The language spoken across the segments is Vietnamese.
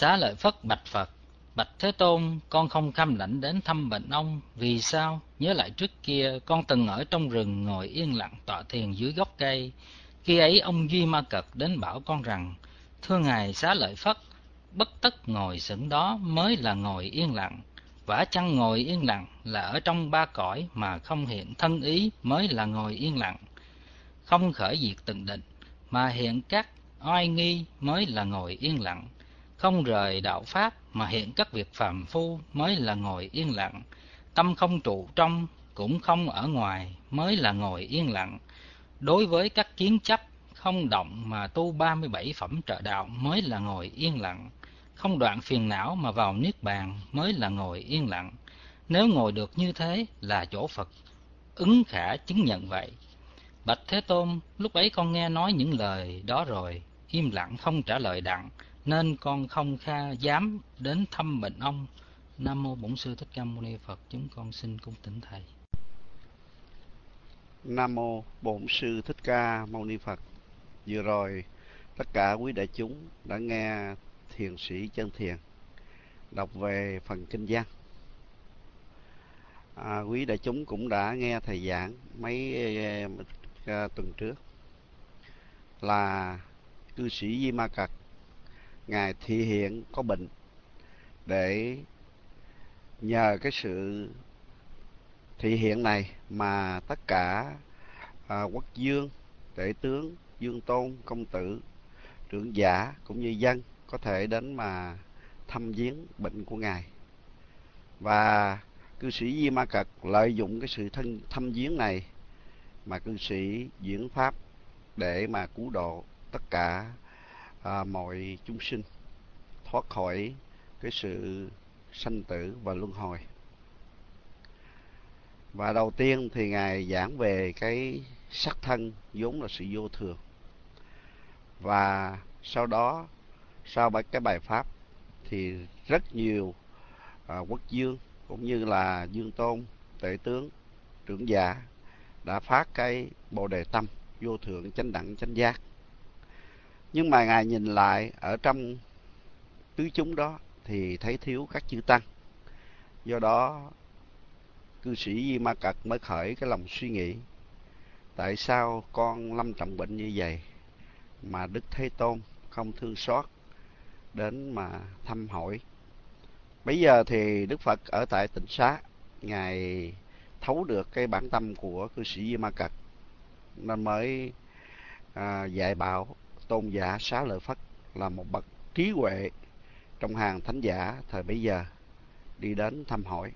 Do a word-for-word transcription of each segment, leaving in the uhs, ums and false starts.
Xá Lợi Phất bạch Phật: Bạch Thế Tôn, con không cam lãnh đến thăm bệnh ông. Vì sao? Nhớ lại trước kia con từng ở trong rừng ngồi yên lặng tọa thiền dưới gốc cây. Khi ấy ông Duy Ma Cật đến bảo con rằng: Thưa ngài Xá Lợi Phất, bất tất ngồi sững đó mới là ngồi yên lặng. Vả chăng ngồi yên lặng là ở trong ba cõi mà không hiện thân ý mới là ngồi yên lặng. Không khởi diệt tịnh định mà hiện các oai nghi mới là ngồi yên lặng. Không rời đạo pháp mà hiện các việc phàm phu mới là ngồi yên lặng. Tâm không trụ trong cũng không ở ngoài mới là ngồi yên lặng. Đối với các kiến chấp không động mà tu ba mươi bảy phẩm trợ đạo mới là ngồi yên lặng. Không đoạn phiền não mà vào niết bàn mới là ngồi yên lặng. Nếu ngồi được như thế là chỗ Phật ứng khả chứng nhận vậy. Bạch Thế Tôn, lúc ấy con nghe nói những lời đó rồi, im lặng không trả lời đặng, nên con không kha dám đến thăm bệnh ông. Nam mô Bổn Sư Thích Ca Mâu Ni Phật. Chúng con xin cung kính thầy. Nam mô Bổn Sư Thích Ca Mâu Ni Phật. Vừa rồi tất cả quý đại chúng đã nghe thiền sĩ Chân Thiền đọc về phần kinh văn. À, quý đại chúng cũng đã nghe thầy giảng mấy uh, tuần trước là cư sĩ Di Ma Cật ngài thị hiện có bệnh, để nhờ cái sự thị hiện này mà tất cả à, quốc dương, tể tướng, dương tôn, công tử, trưởng giả cũng như dân có thể đến mà thăm viếng bệnh của ngài. Và cư sĩ Di Ma Cật lợi dụng cái sự thân, thăm viếng này mà cư sĩ diễn pháp để mà cứu độ tất cả à, mọi chúng sinh thoát khỏi cái sự sanh tử và luân hồi. Và đầu tiên thì ngài giảng về cái sắc thân vốn là sự vô thường. Và sau đó, sau cái bài pháp thì rất nhiều à, quốc dương cũng như là dương tôn, tể tướng, trưởng giả đã phát cái bồ đề tâm vô thượng chánh đẳng chánh giác. Nhưng mà ngài nhìn lại ở trong tứ chúng đó thì thấy thiếu các chư tăng. Do đó cư sĩ Di Ma Cật mới khởi cái lòng suy nghĩ: tại sao con lâm trọng bệnh như vậy mà Đức Thế Tôn không thương xót đến mà thăm hỏi? Bây giờ thì Đức Phật ở tại Tịnh Xá, ngài thấu được cái bản tâm của cư sĩ Di Ma Cật nên mới à, dạy bảo tôn giả Xá Lợi Phất là một bậc trí huệ trong hàng thánh giả thời bấy giờ đi đến thăm hỏi.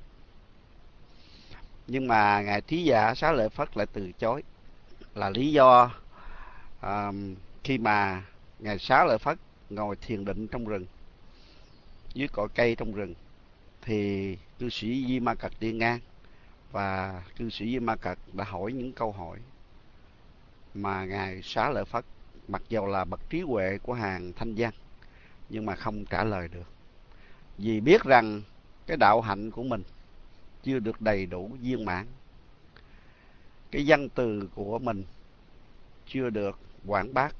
Nhưng mà ngài trí giả Xá Lợi Phất lại từ chối, là lý do à, khi mà ngài Xá Lợi Phất ngồi thiền định trong rừng, dưới cội cây trong rừng, thì cư sĩ Di Ma Cật đi ngang, và cư sĩ Di Ma Cật đã hỏi những câu hỏi mà ngài Xá Lợi Phất mặc dầu là bậc trí huệ của hàng thanh văn nhưng mà không trả lời được, vì biết rằng cái đạo hạnh của mình chưa được đầy đủ viên mãn, cái văn từ của mình chưa được quảng bác.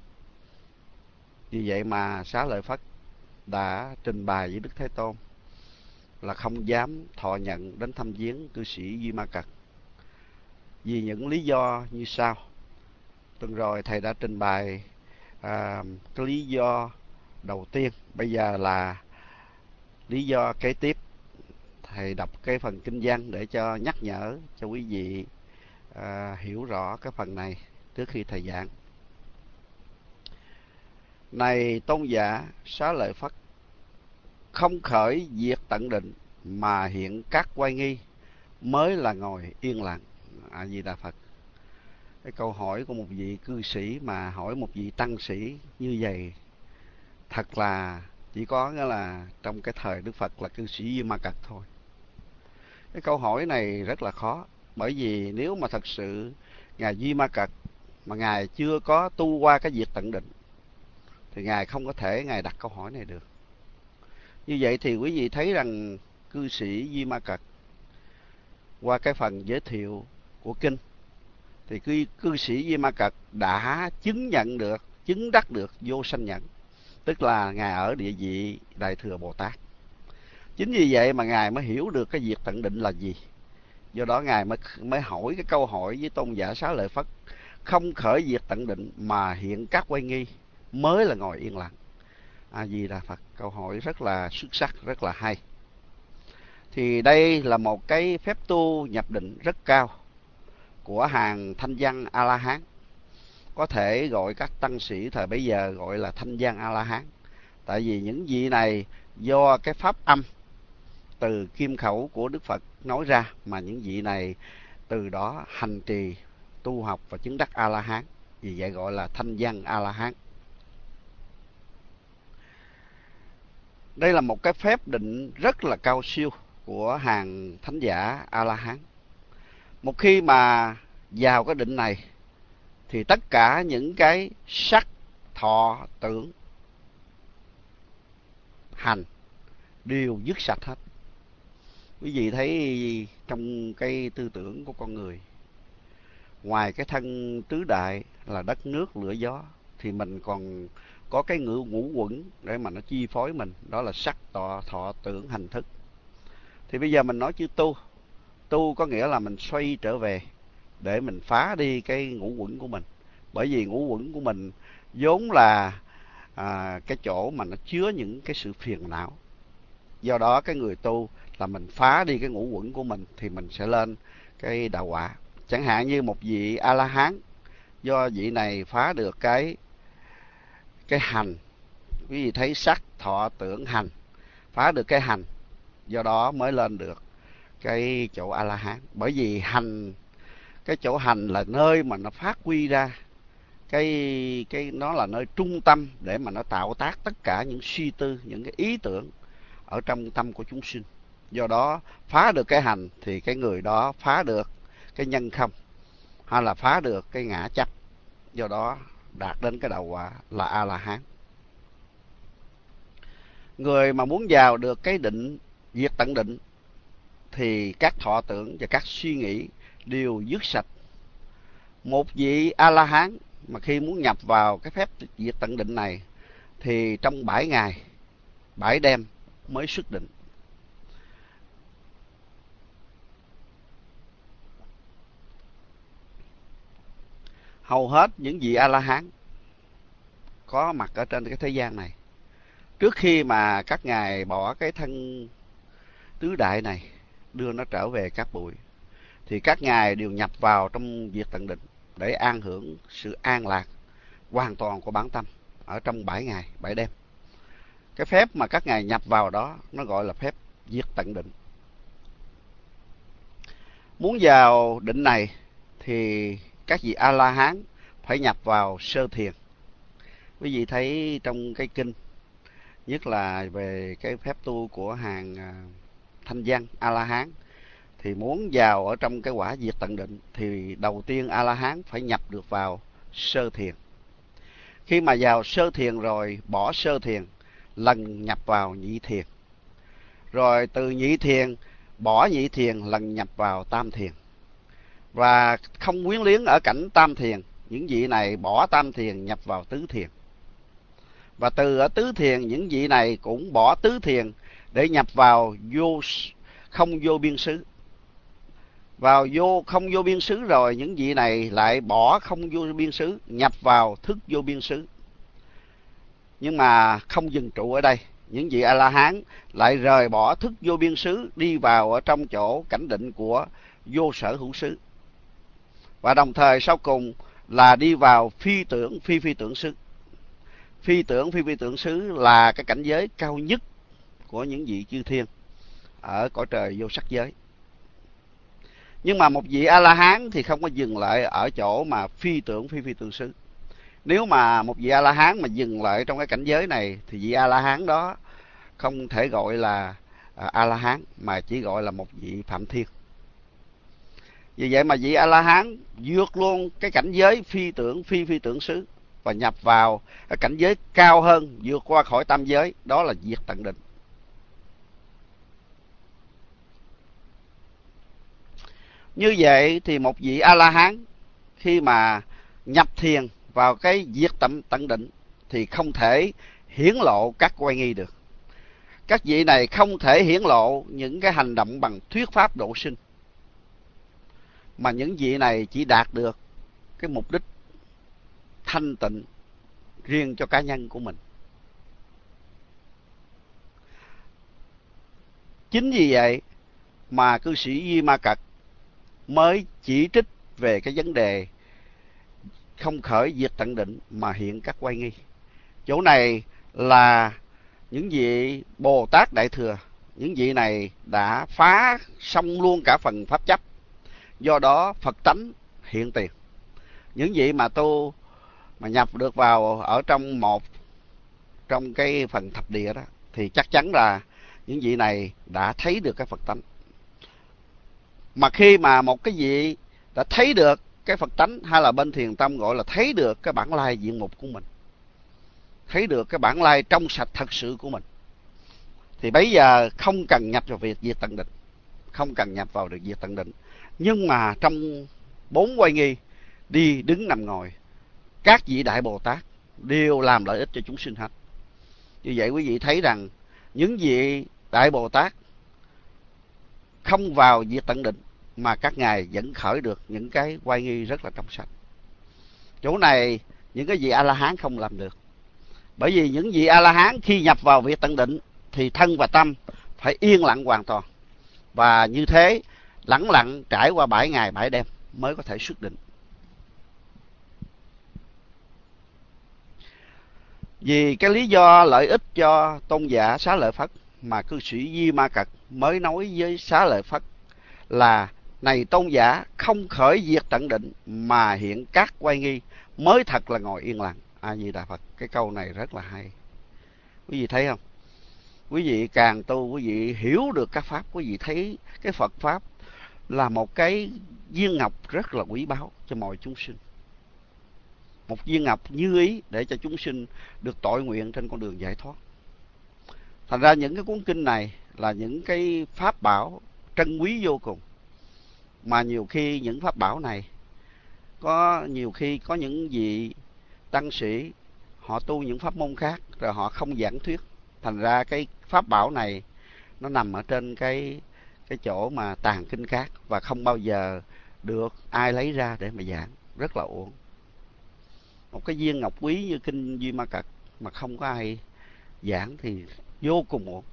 Vì vậy mà Xá Lợi Phất đã trình bày với Đức Thế Tôn là không dám thọ nhận đến thăm viếng cư sĩ Di Ma Cật, vì những lý do như sau. Tuần rồi thầy đã trình bày à, cái lý do đầu tiên, bây giờ là lý do kế tiếp. Thầy đọc cái phần kinh văn để cho nhắc nhở cho quý vị à, hiểu rõ cái phần này trước khi thầy giảng. Này tôn giả Xá Lợi Phất, không khởi diệt tận định mà hiện các oai nghi mới là ngồi yên lặng. A Di Đà Phật. Cái câu hỏi của một vị cư sĩ mà hỏi một vị tăng sĩ như vậy thật là chỉ có nghĩa là trong cái thời Đức Phật là cư sĩ Di Ma Cật thôi. Cái câu hỏi này rất là khó, bởi vì nếu mà thật sự ngài Di Ma Cật mà ngài chưa có tu qua cái diệt tận định thì ngài không có thể ngài đặt câu hỏi này được. Như vậy thì quý vị thấy rằng cư sĩ Di Ma Cật qua cái phần giới thiệu của kinh thì cư, cư sĩ Di Ma Cật đã chứng nhận được, chứng đắc được vô sanh nhẫn. tức là ngài ở địa vị Đại Thừa Bồ Tát. Chính vì vậy mà ngài mới hiểu được cái việc tận định là gì. Do đó ngài mới mới hỏi cái câu hỏi với tôn giả Xá Lợi Phất: không khởi việc tận định mà hiện các quay nghi, mới là ngồi yên lặng. A Di Đà Phật. Câu hỏi rất là xuất sắc, rất là hay. Thì đây là một cái phép tu nhập định rất cao của hàng thanh văn A La Hán. Có thể gọi các tăng sĩ thời bấy giờ gọi là thanh văn A La Hán. Tại vì những vị này do cái pháp âm từ kim khẩu của Đức Phật nói ra, mà những vị này từ đó hành trì tu học và chứng đắc A La Hán, vì vậy gọi là thanh văn A La Hán. Đây là một cái phép định rất là cao siêu của hàng thánh giả A La Hán. Một khi mà vào cái định này thì tất cả những cái sắc, thọ, tưởng, hành đều dứt sạch hết. Quý vị thấy trong cái tư tưởng của con người, ngoài cái thân tứ đại là đất nước lửa gió, thì mình còn có cái ngũ ngũ quẩn để mà nó chi phối mình, đó là sắc, tọ, thọ, tưởng, hành, thức. Thì bây giờ mình nói chữ tu. Tu có nghĩa là mình xoay trở về để mình phá đi cái ngũ quẩn của mình. Bởi vì ngũ quẩn của mình vốn là à, cái chỗ mà nó chứa những cái sự phiền não. Do đó cái người tu là mình phá đi cái ngũ quẩn của mình thì mình sẽ lên cái đạo quả. Chẳng hạn như một vị A La Hán, do vị này phá được cái cái hành, quý vị thấy sắc, thọ, tưởng, hành, phá được cái hành, do đó mới lên được cái chỗ A La Hán. Bởi vì hành, cái chỗ hành là nơi mà nó phát huy ra cái cái nó là nơi trung tâm để mà nó tạo tác tất cả những suy tư, những cái ý tưởng ở trong tâm của chúng sinh. Do đó phá được cái hành thì cái người đó phá được cái nhân không, hay là phá được cái ngã chấp. Do đó đạt đến cái đạo quả là A La Hán. Người mà muốn vào được cái định, diệt tận định, thì các thọ tưởng và các suy nghĩ đều dứt sạch. Một vị A La Hán mà khi muốn nhập vào cái phép diệt tận định này thì trong bảy ngày bảy đêm mới xuất định. Hầu hết những vị A La Hán có mặt ở trên cái thế gian này, trước khi mà các ngài bỏ cái thân tứ đại này, đưa nó trở về cát bụi, thì các ngài đều nhập vào trong việc tận định để an hưởng sự an lạc hoàn toàn của bản tâm ở trong bảy ngày bảy đêm. Cái phép mà các ngài nhập vào đó nó gọi là phép diệt tận định. Muốn vào định này thì các vị A La Hán phải nhập vào sơ thiền. Quý vị thấy trong cái kinh, nhất là về cái phép tu của hàng thanh văn A La Hán, thì muốn vào ở trong cái quả diệt tận định thì đầu tiên A La Hán phải nhập được vào sơ thiền. Khi mà vào sơ thiền rồi bỏ sơ thiền, lần nhập vào nhị thiền, rồi từ nhị thiền bỏ nhị thiền, lần nhập vào tam thiền, và không quyến luyến ở cảnh tam thiền, những vị này bỏ tam thiền nhập vào tứ thiền, và từ ở tứ thiền những vị này cũng bỏ tứ thiền để nhập vào vô không vô biên xứ. Vào vô không vô biên xứ rồi những vị này lại bỏ không vô biên xứ, nhập vào thức vô biên xứ. Nhưng mà không dừng trụ ở đây, những vị A La Hán lại rời bỏ thức vô biên xứ, đi vào ở trong chỗ cảnh định của vô sở hữu xứ, và đồng thời sau cùng là đi vào phi tưởng phi phi tưởng xứ. Phi tưởng phi phi tưởng xứ là cái cảnh giới cao nhất của những vị chư thiên ở cõi trời vô sắc giới. Nhưng mà một vị A La Hán thì không có dừng lại ở chỗ mà phi tưởng phi phi tưởng xứ. Nếu mà một vị A La Hán mà dừng lại trong cái cảnh giới này thì vị A La Hán đó không thể gọi là A La Hán, mà chỉ gọi là một vị phạm thiên. Vì vậy mà vị A La Hán vượt luôn cái cảnh giới phi tưởng phi phi tưởng xứ và nhập vào cái cảnh giới cao hơn, vượt qua khỏi tam giới, đó là diệt tận định. Như vậy thì một vị A La Hán khi mà nhập thiền vào cái diệt tận tận định thì không thể hiển lộ các oai nghi được. Các vị này không thể hiển lộ những cái hành động bằng thuyết pháp độ sinh, mà những vị này chỉ đạt được cái mục đích thanh tịnh riêng cho cá nhân của mình. Chính vì vậy mà cư sĩ Di Ma Cật mới chỉ trích về cái vấn đề không khởi diệt tận định mà hiện các oai nghi. Chỗ này là những vị Bồ Tát Đại Thừa, những vị này đã phá xong luôn cả phần pháp chấp, do đó Phật tánh hiện tiền. Những vị mà tu mà nhập được vào ở trong một trong cái phần thập địa đó thì chắc chắn là những vị này đã thấy được cái Phật tánh. Mà khi mà một cái vị đã thấy được cái Phật tánh, hay là bên thiền tâm gọi là thấy được cái bản lai diện mục của mình, thấy được cái bản lai trong sạch thật sự của mình, thì bây giờ không cần nhập vào việc diệt tận định, không cần nhập vào được diệt tận định. Nhưng mà trong bốn oai nghi, đi đứng nằm ngồi, các vị Đại Bồ Tát đều làm lợi ích cho chúng sinh hết. Như vậy quý vị thấy rằng những vị Đại Bồ Tát không vào diệt tận định mà các ngài vẫn khởi được những cái oai nghi rất là trong sạch. Chỗ này những cái vị A-la-hán không làm được. Bởi vì những vị A-la-hán khi nhập vào việc tận định thì thân và tâm phải yên lặng hoàn toàn, và như thế lẳng lặng trải qua bảy ngày bảy đêm mới có thể xuất định. Vì cái lý do lợi ích cho tôn giả Xá Lợi Phất mà cư sĩ Di Ma Cật mới nói với Xá Lợi Phất là: này tôn giả, không khởi diệt tận định mà hiện các oai nghi mới thật là ngồi yên lặng. A Di Đà Phật. Cái câu này rất là hay. Quý vị thấy không? Quý vị càng tu, quý vị hiểu được các pháp, quý vị thấy cái Phật pháp là một cái viên ngọc rất là quý báu cho mọi chúng sinh. Một viên ngọc như ý để cho chúng sinh được tội nguyện trên con đường giải thoát. Thành ra những cái cuốn kinh này là những cái pháp bảo trân quý vô cùng. Mà nhiều khi những pháp bảo này, có nhiều khi có những vị tăng sĩ họ tu những pháp môn khác rồi họ không giảng thuyết. Thành ra cái pháp bảo này nó nằm ở trên cái cái chỗ mà tàng kinh khác, và không bao giờ được ai lấy ra để mà giảng, rất là uổng. Một cái viên ngọc quý như kinh Di Ma Cật mà không có ai giảng thì vô cùng uổng.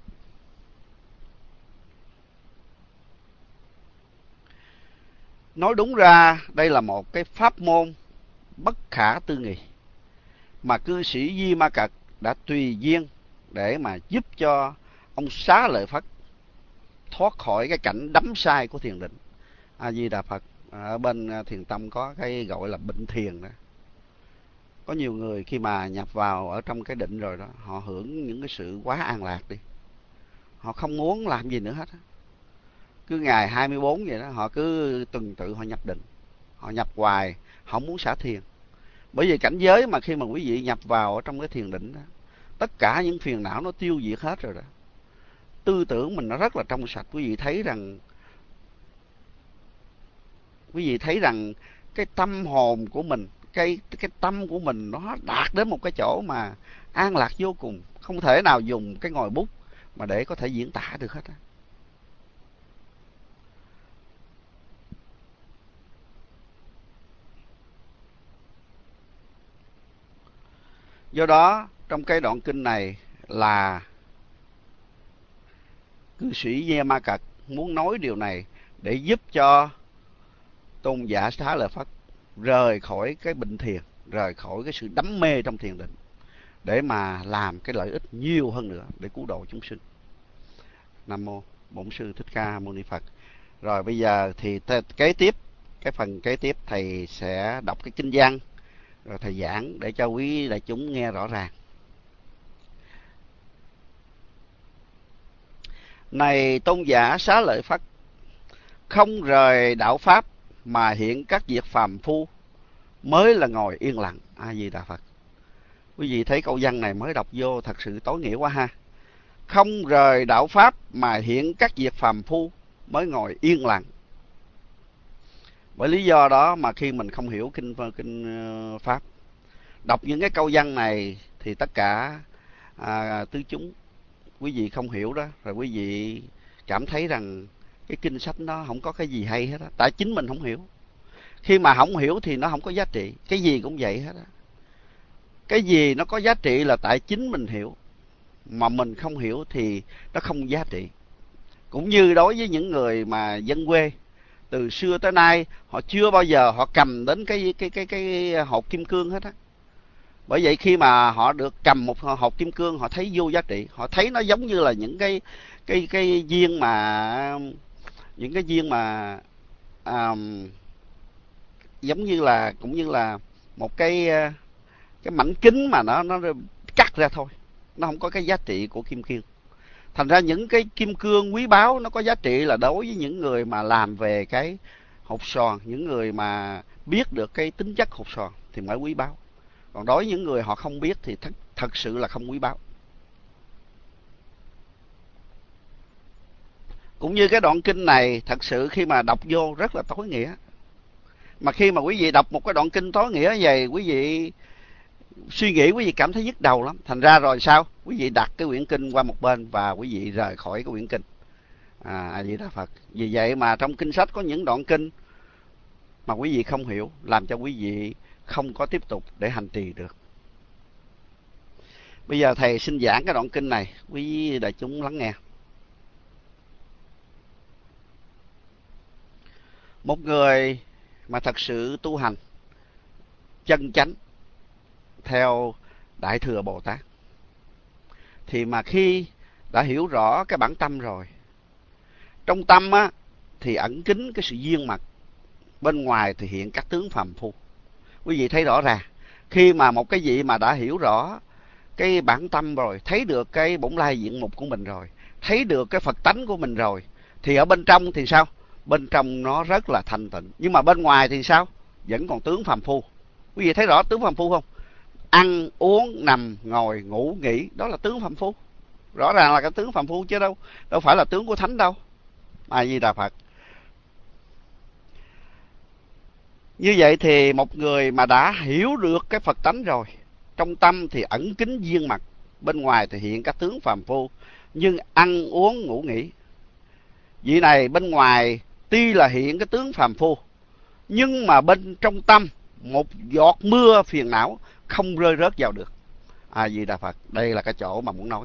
Nói đúng ra đây là một cái pháp môn bất khả tư nghị mà cư sĩ Di Ma Cật đã tùy duyên để mà giúp cho ông Xá Lợi Phất thoát khỏi cái cảnh đắm sai của thiền định. A Di Đà Phật. Ở bên thiền tâm có cái gọi là bệnh thiền đó. Có nhiều người khi mà nhập vào ở trong cái định rồi đó, họ hưởng những cái sự quá an lạc đi, họ không muốn làm gì nữa hết. Cứ ngày hai mươi bốn vậy đó, họ cứ tuần tự họ nhập định, họ nhập hoài, họ không muốn xả thiền. Bởi vì cảnh giới mà khi mà quý vị nhập vào ở trong cái thiền định đó, tất cả những phiền não nó tiêu diệt hết rồi đó. Tư tưởng mình nó rất là trong sạch. Quý vị thấy rằng quý vị thấy rằng cái tâm hồn của mình, cái cái tâm của mình nó đạt đến một cái chỗ mà an lạc vô cùng, không thể nào dùng cái ngòi bút mà để có thể diễn tả được hết á. Do đó trong cái đoạn kinh này là cư sĩ Di Ma Cật muốn nói điều này để giúp cho tôn giả Xá Lợi Phất rời khỏi cái bệnh thiền, rời khỏi cái sự đắm mê trong thiền định, để mà làm cái lợi ích nhiều hơn nữa để cứu độ chúng sinh. Nam mô Bổn Sư Thích Ca Mâu Ni Phật. Rồi bây giờ thì kế tiếp, cái phần kế tiếp thầy sẽ đọc cái kinh văn rồi thầy giảng để cho quý đại chúng nghe rõ ràng. Này tôn giả Xá Lợi Phất, không rời đạo pháp mà hiện các việc phàm phu mới là ngồi yên lặng. A Di Đà Phật. Quý vị thấy câu văn này mới đọc vô thật sự tối nghĩa quá ha. Không rời đạo pháp mà hiện các việc phàm phu mới ngồi yên lặng. Bởi lý do đó mà khi mình không hiểu kinh kinh pháp, đọc những cái câu văn này thì tất cả à, tứ chúng quý vị không hiểu đó, rồi quý vị cảm thấy rằng cái kinh sách nó không có cái gì hay hết á, tại chính mình không hiểu. Khi mà không hiểu thì nó không có giá trị, cái gì cũng vậy hết á. Cái gì nó có giá trị là tại chính mình hiểu, mà mình không hiểu thì nó không giá trị. Cũng như đối với những người mà dân quê, từ xưa tới nay họ chưa bao giờ họ cầm đến cái cái cái cái hột kim cương hết á. Bởi vậy khi mà họ được cầm một hột kim cương, họ thấy vô giá trị, họ thấy nó giống như là những cái cái cái viên mà những cái viên mà à, giống như là cũng như là một cái cái mảnh kính mà nó nó cắt ra thôi, nó không có cái giá trị của kim cương. Thành ra những cái kim cương quý báu nó có giá trị là đối với những người mà làm về cái hột xoàn, những người mà biết được cái tính chất hột xoàn thì mới quý báu. Còn đối với những người họ không biết thì thật, thật sự là không quý báu. Cũng như cái đoạn kinh này, thật sự khi mà đọc vô rất là tối nghĩa. Mà khi mà quý vị đọc một cái đoạn kinh tối nghĩa như vậy, quý vị suy nghĩ, quý vị cảm thấy nhức đầu lắm. Thành ra rồi sao? Quý vị đặt cái quyển kinh qua một bên và quý vị rời khỏi cái quyển kinh. À, A Di Đà Phật. Vì vậy mà trong kinh sách có những đoạn kinh mà quý vị không hiểu, làm cho quý vị không có tiếp tục để hành trì được. Bây giờ thầy xin giảng cái đoạn kinh này, quý đại chúng lắng nghe. Một người mà thật sự tu hành chân chánh theo Đại Thừa Bồ Tát, thì mà khi đã hiểu rõ cái bản tâm rồi, trong tâm á thì ẩn kín cái sự duyên mật, bên ngoài thì hiện các tướng phàm phu. Quý vị thấy rõ ràng, khi mà một cái vị mà đã hiểu rõ cái bản tâm rồi, thấy được cái bổn lai diện mục của mình rồi, thấy được cái Phật tánh của mình rồi, thì ở bên trong thì sao? Bên trong nó rất là thanh tịnh. Nhưng mà bên ngoài thì sao? Vẫn còn tướng phàm phu. Quý vị thấy rõ tướng phàm phu không? Ăn, uống, nằm, ngồi, ngủ, nghỉ, đó là tướng phàm phu. Rõ ràng là cái tướng phàm phu chứ đâu đâu phải là tướng của thánh đâu. A Di Đà Phật. Như vậy thì một người mà đã hiểu được cái Phật tánh rồi, trong tâm thì ẩn kín duyên mật, bên ngoài thì hiện các tướng phàm phu, nhưng ăn uống ngủ nghỉ. Vị này bên ngoài tuy là hiện cái tướng phàm phu, nhưng mà bên trong tâm một giọt mưa phiền não không rơi rớt vào được. A Di Đà Phật. Đây là cái chỗ mà muốn nói.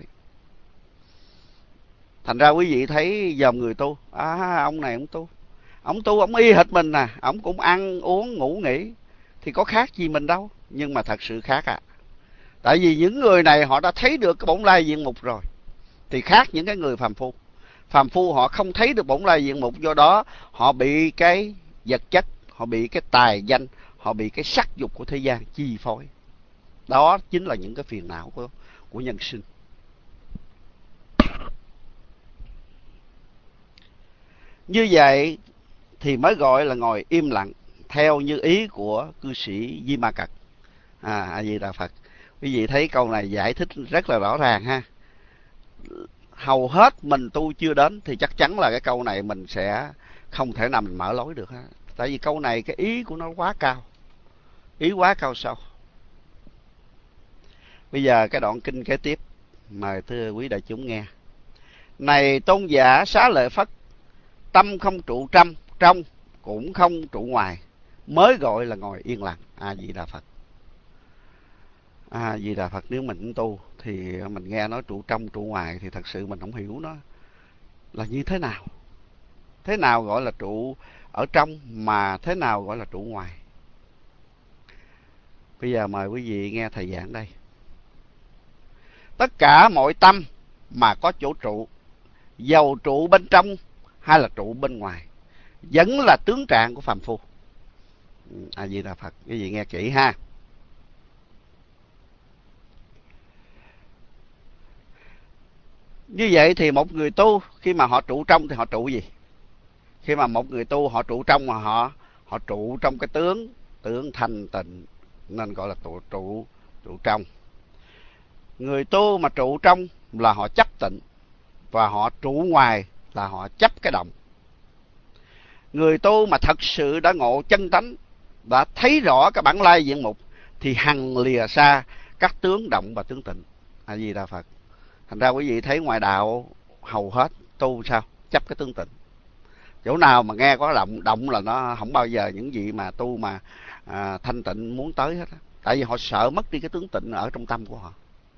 Thành ra quý vị thấy dòm người tu, à ông này ông tu, ông tu ông y hệt mình nè, ông cũng ăn uống ngủ nghỉ, thì có khác gì mình đâu. Nhưng mà thật sự khác à. Tại vì những người này họ đã thấy được cái bổn lai diện mục rồi, thì khác những cái người phàm phu. Phàm phu họ không thấy được bổn lai diện mục, do đó họ bị cái vật chất, họ bị cái tài danh, họ bị cái sắc dục của thế gian chi phối. Đó chính là những cái phiền não của, của nhân sinh. Như vậy thì mới gọi là ngồi im lặng theo như ý của cư sĩ Di Ma Cật. À, A Di Đà Phật. Quý vị thấy câu này giải thích rất là rõ ràng ha. Hầu hết mình tu chưa đến thì chắc chắn là cái câu này mình sẽ không thể nào mình mở lối được ha. Tại vì câu này cái ý của nó quá cao, ý quá cao sâu. Bây giờ cái đoạn kinh kế tiếp, mời thưa quý đại chúng nghe. Này tôn giả Xá Lợi Phất, tâm không trụ trong, trong cũng không trụ ngoài, mới gọi là ngồi yên lặng. A Di Đà Phật. A Di Đà Phật. Nếu mình tu thì mình nghe nói trụ trong trụ ngoài thì thật sự mình không hiểu nó là như thế nào. Thế nào gọi là trụ ở trong, mà thế nào gọi là trụ ngoài? Bây giờ mời quý vị nghe thầy giảng đây. Tất cả mọi tâm mà có chỗ trụ, dầu trụ bên trong hay là trụ bên ngoài, vẫn là tướng trạng của phàm phu. A Di Đà Phật. Quý vị nghe kỹ ha. Như vậy thì một người tu khi mà họ trụ trong thì họ trụ gì? Khi mà một người tu họ trụ trong, mà họ họ trụ trong cái tướng tướng thanh tịnh, nên gọi là trụ trụ trụ trong. Người tu mà trụ trong là họ chấp tịnh, và họ trụ ngoài là họ chấp cái động. Người tu mà thật sự đã ngộ chân tánh, đã thấy rõ cái bản lai diện mục, thì hằng lìa xa các tướng động và tướng tịnh. A Di Đà Phật. Thành ra quý vị thấy ngoài đạo hầu hết tu sao? Chấp cái tướng tịnh. Chỗ nào mà nghe có động động là nó không bao giờ những vị mà tu mà à, thanh tịnh muốn tới hết á. Tại vì họ sợ mất đi cái tướng tịnh ở trong tâm của họ.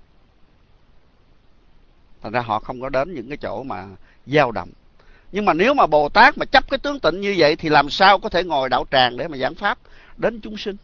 Thành ra họ không có đến những cái chỗ mà dao động. Nhưng mà nếu mà Bồ Tát mà chấp cái tướng tịnh như vậy thì làm sao có thể ngồi đạo tràng để mà giảng pháp đến chúng sinh?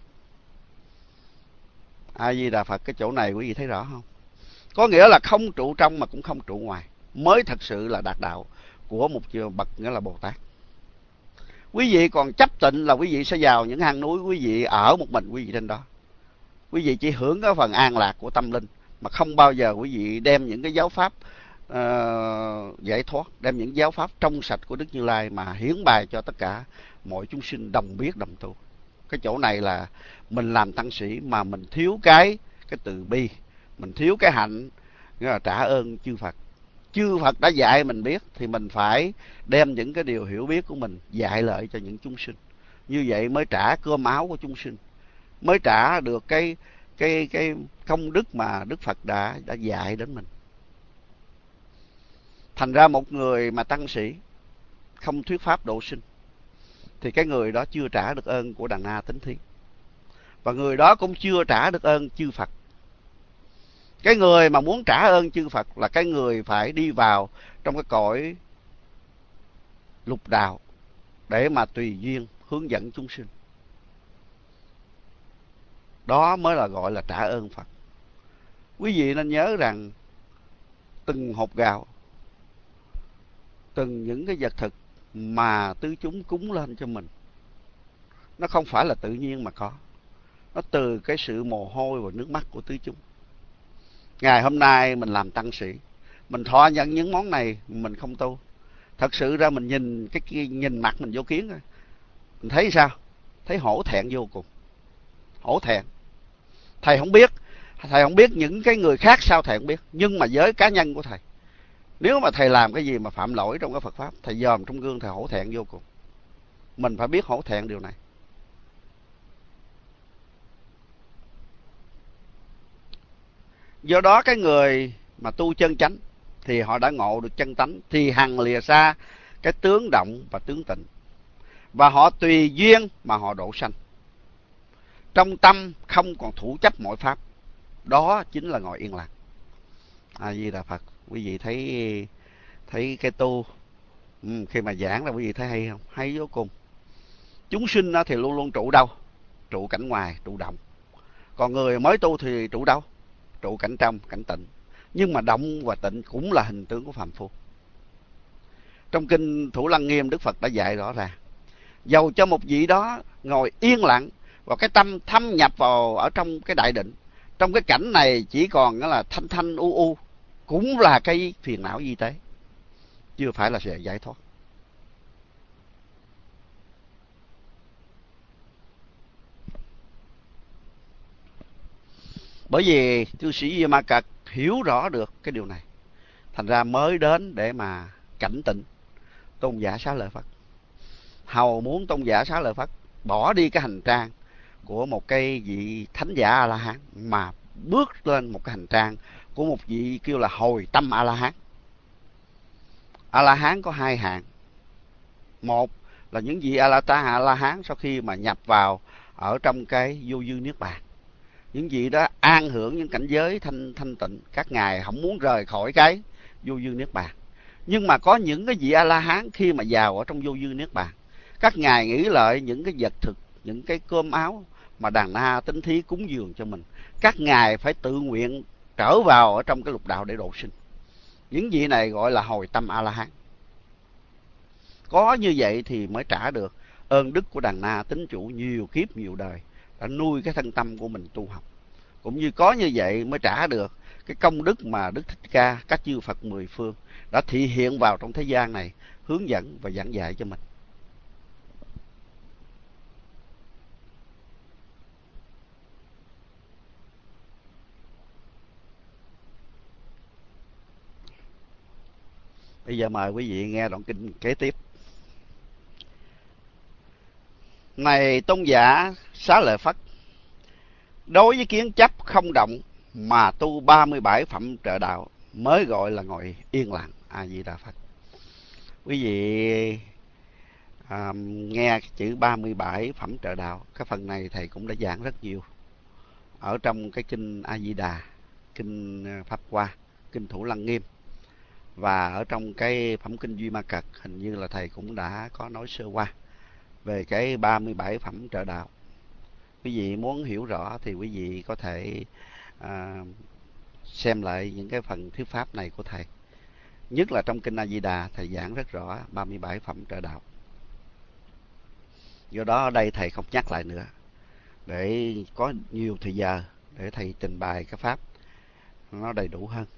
A Di Đà Phật. Cái chỗ này quý vị thấy rõ không? Có nghĩa là không trụ trong mà cũng không trụ ngoài, mới thật sự là đạt đạo của một bậc nghĩa là Bồ Tát. Quý vị còn chấp tịnh là quý vị sẽ vào những hang núi, quý vị ở một mình quý vị trên đó. Quý vị chỉ hưởng cái phần an lạc của tâm linh, mà không bao giờ quý vị đem những cái giáo pháp uh, giải thoát, đem những giáo pháp trong sạch của Đức Như Lai mà hiến bài cho tất cả mọi chúng sinh đồng biết đồng tu. Cái chỗ này là mình làm tăng sĩ mà mình thiếu cái cái từ bi, mình thiếu cái hạnh, nghĩa là trả ơn chư Phật. Chư Phật đã dạy mình biết thì mình phải đem những cái điều hiểu biết của mình dạy lợi cho những chúng sinh. Như vậy mới trả cơm áo của chúng sinh, mới trả được cái cái cái công đức mà Đức Phật đã đã dạy đến mình. Thành ra một người mà tăng sĩ không thuyết pháp độ sinh thì cái người đó chưa trả được ơn của Đàn Na Tính Thí, và người đó cũng chưa trả được ơn chư Phật. Cái người mà muốn trả ơn chư Phật là cái người phải đi vào trong cái cõi lục đạo để mà tùy duyên hướng dẫn chúng sinh. Đó mới là gọi là trả ơn Phật. Quý vị nên nhớ rằng từng hột gạo, từng những cái vật thực mà tứ chúng cúng lên cho mình, nó không phải là tự nhiên mà có. Nó từ cái sự mồ hôi và nước mắt của tứ chúng. Ngày hôm nay mình làm tăng sĩ, mình thọ nhận những món này, mình không tu. Thật sự ra mình nhìn cái kia, nhìn mặt mình vô kiến rồi, mình thấy sao? Thấy hổ thẹn vô cùng. Hổ thẹn. Thầy không biết, thầy không biết những cái người khác sao thầy không biết, nhưng mà với cá nhân của thầy, nếu mà thầy làm cái gì mà phạm lỗi trong cái Phật pháp, thầy dòm trong gương thầy hổ thẹn vô cùng. Mình phải biết hổ thẹn điều này. Do đó cái người mà tu chân chánh thì họ đã ngộ được chân tánh, thì hằng lìa xa cái tướng động và tướng tịnh, và họ tùy duyên mà họ độ sanh. Trong tâm không còn thủ chấp mọi pháp, đó chính là ngồi yên lặng. A Di Đà Phật. Quý vị thấy thấy cái tu ừ, khi mà giảng là quý vị thấy hay không? Hay vô cùng. Chúng sinh thì luôn luôn trụ đâu? Trụ cảnh ngoài, trụ động. Còn người mới tu thì trụ đâu? Trụ cảnh trong, cảnh tịnh. Nhưng mà động và tịnh cũng là hình tướng của phàm phu. Trong kinh Thủ Lăng Nghiêm, Đức Phật đã dạy rõ ràng, dầu cho một vị đó ngồi yên lặng và cái tâm thâm nhập vào ở trong cái đại định, trong cái cảnh này chỉ còn là thanh thanh u u, cũng là cái phiền não di tế, chưa phải là sự giải thoát. Bởi vì cư sĩ Di Ma Cật hiểu rõ được cái điều này, thành ra mới đến để mà cảnh tỉnh tôn giả Xá Lợi Phất. Hầu muốn tôn giả Xá Lợi Phất bỏ đi cái hành trang của một cái vị thánh giả A La Hán mà bước lên một cái hành trang của một vị kêu là hồi tâm A La Hán. A La Hán có hai hạng. Một là những vị A La Ta A La Hán sau khi mà nhập vào ở trong cái vô dư niết bàn, những vị đó an hưởng những cảnh giới thanh thanh tịnh, các ngài không muốn rời khỏi cái vô dư niết bàn. Nhưng mà có những cái vị A La Hán khi mà vào ở trong vô dư niết bàn, các ngài nghĩ lợi những cái vật thực, những cái cơm áo mà Đàn Na Tính Thí cúng dường cho mình, các ngài phải tự nguyện trở vào ở trong cái lục đạo để độ sinh. Những vị này gọi là hồi tâm A La Hán. Có như vậy thì mới trả được ơn đức của Đàn Na Tính Chủ nhiều kiếp nhiều đời đã nuôi cái thân tâm của mình tu học. Cũng như có như vậy mới trả được cái công đức mà Đức Thích Ca, các chư Phật mười phương đã thị hiện vào trong thế gian này, hướng dẫn và giảng dạy cho mình. Bây giờ mời quý vị nghe đoạn kinh kế tiếp. Này tôn giả Xá Lợi Phất, đối với kiến chấp không động mà tu ba mươi bảy phẩm trợ đạo, mới gọi là ngồi yên lặng. A Di Đà Phật. Quý vị à, nghe cái chữ ba mươi bảy phẩm trợ đạo, cái phần này thầy cũng đã giảng rất nhiều ở trong cái kinh A Di Đà, kinh Pháp Hoa, kinh Thủ Lăng Nghiêm, và ở trong cái phẩm kinh Duy Ma Cật hình như là thầy cũng đã có nói sơ qua về cái ba mươi bảy phẩm trợ đạo. Quý vị muốn hiểu rõ thì quý vị có thể à, xem lại những cái phần thuyết pháp này của thầy, nhất là trong kinh A Di Đà thầy giảng rất rõ ba mươi bảy phẩm trợ đạo. Do đó ở đây thầy không nhắc lại nữa, để có nhiều thời giờ để thầy trình bày cái pháp nó đầy đủ hơn.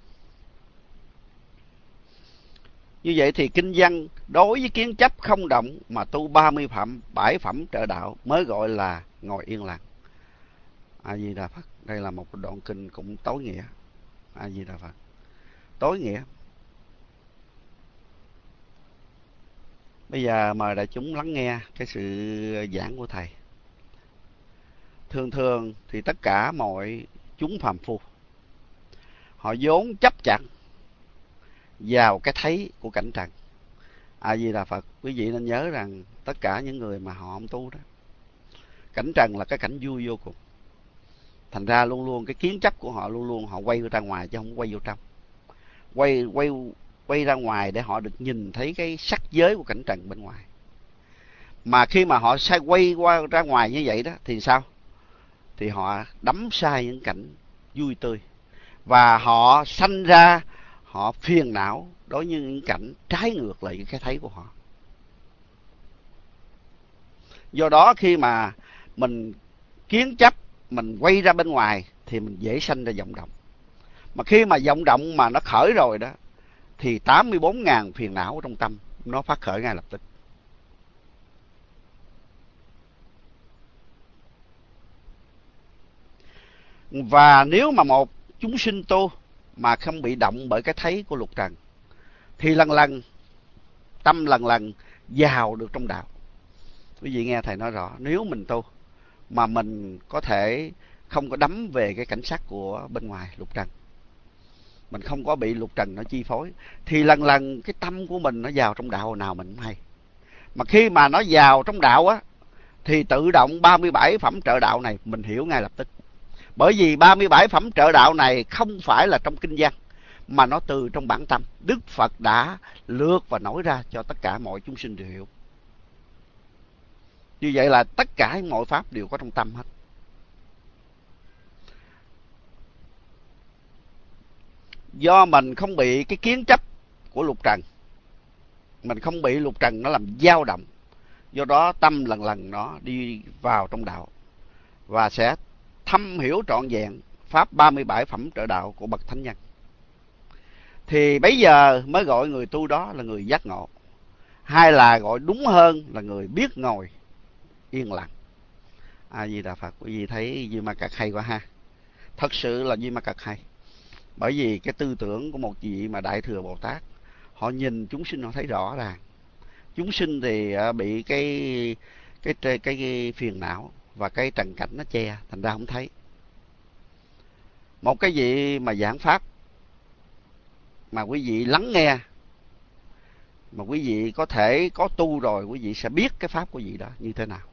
Như vậy thì kinh văn đối với kiến chấp không động mà tu ba mươi phẩm, bảy phẩm trợ đạo mới gọi là ngồi yên lặng. A Di Đà Phật. Đây là một đoạn kinh cũng tối nghĩa. A Di Đà Phật. Tối nghĩa. Bây giờ mời đại chúng lắng nghe cái sự giảng của thầy. Thường thường thì tất cả mọi chúng phàm phu, họ vốn chấp chặt vào cái thấy của cảnh trần. A Di Đà Phật. Quý vị nên nhớ rằng tất cả những người mà họ không tu đó, cảnh trần là cái cảnh vui vô cùng. Thành ra luôn luôn cái kiến chấp của họ luôn luôn họ quay ra ngoài chứ không quay vô trong. Quay quay quay ra ngoài để họ được nhìn thấy cái sắc giới của cảnh trần bên ngoài. Mà khi mà họ sai quay qua ra ngoài như vậy đó thì sao? Thì họ đắm sai những cảnh vui tươi, và họ sanh ra họ phiền não đối với những cảnh trái ngược lại với cái thấy của họ. Do đó khi mà mình kiến chấp, mình quay ra bên ngoài thì mình dễ sanh ra vọng động. Mà khi mà vọng động mà nó khởi rồi đó thì tám mươi bốn ngàn phiền não trong tâm nó phát khởi ngay lập tức. Và nếu mà một chúng sinh tu mà không bị động bởi cái thấy của lục trần thì lần lần tâm lần lần vào được trong đạo. Quý vị nghe thầy nói rõ, nếu mình tu mà mình có thể không có đắm về cái cảnh sắc của bên ngoài lục trần, mình không có bị lục trần nó chi phối, thì lần lần cái tâm của mình nó vào trong đạo hồi nào mình cũng hay. Mà khi mà nó vào trong đạo á thì tự động ba mươi bảy phẩm trợ đạo này mình hiểu ngay lập tức. Bởi vì ba mươi bảy phẩm trợ đạo này không phải là trong kinh văn, mà nó từ trong bản tâm. Đức Phật đã lược và nói ra cho tất cả mọi chúng sinh đều hiểu. Như vậy là tất cả mọi pháp đều có trong tâm hết. Do mình không bị cái kiến chấp của lục trần, mình không bị lục trần nó làm dao động, do đó tâm lần lần nó đi vào trong đạo và sẽ thâm hiểu trọn vẹn pháp ba mươi bảy phẩm trợ đạo của bậc thánh nhân. Thì bây giờ mới gọi người tu đó là người giác ngộ, hay là gọi đúng hơn là người biết ngồi yên lặng. A Di Đà Phật. Quý vị thấy Duy Ma Cật hay quá ha. Thật sự là Duy Ma Cật hay. Bởi vì cái tư tưởng của một vị mà Đại Thừa Bồ Tát, họ nhìn chúng sinh họ thấy rõ ràng. Chúng sinh thì bị cái cái cái, cái phiền não và cái trần cảnh nó che, thành ra không thấy. Một cái vị mà giảng pháp mà quý vị lắng nghe, mà quý vị có thể có tu rồi, quý vị sẽ biết cái pháp của vị đó như thế nào.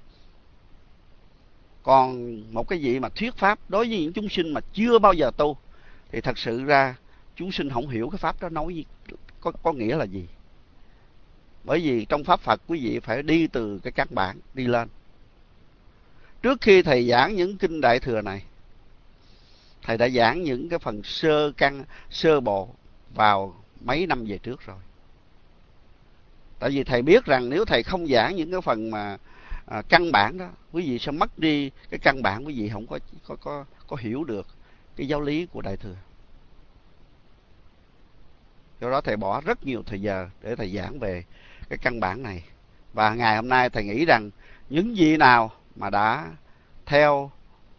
Còn một cái vị mà thuyết pháp đối với những chúng sinh mà chưa bao giờ tu thì thật sự ra chúng sinh không hiểu cái pháp đó nói gì, có, có nghĩa là gì. Bởi vì trong pháp Phật quý vị phải đi từ cái căn bản đi lên. Trước khi thầy giảng những kinh Đại Thừa này, thầy đã giảng những cái phần sơ căn, sơ bộ vào mấy năm về trước rồi. Tại vì thầy biết rằng nếu thầy không giảng những cái phần mà à, căn bản đó, quý vị sẽ mất đi cái căn bản, quý vị không có có có có hiểu được cái giáo lý của Đại Thừa. Do đó thầy bỏ rất nhiều thời giờ để thầy giảng về cái căn bản này. Và ngày hôm nay thầy nghĩ rằng những vị nào mà đã theo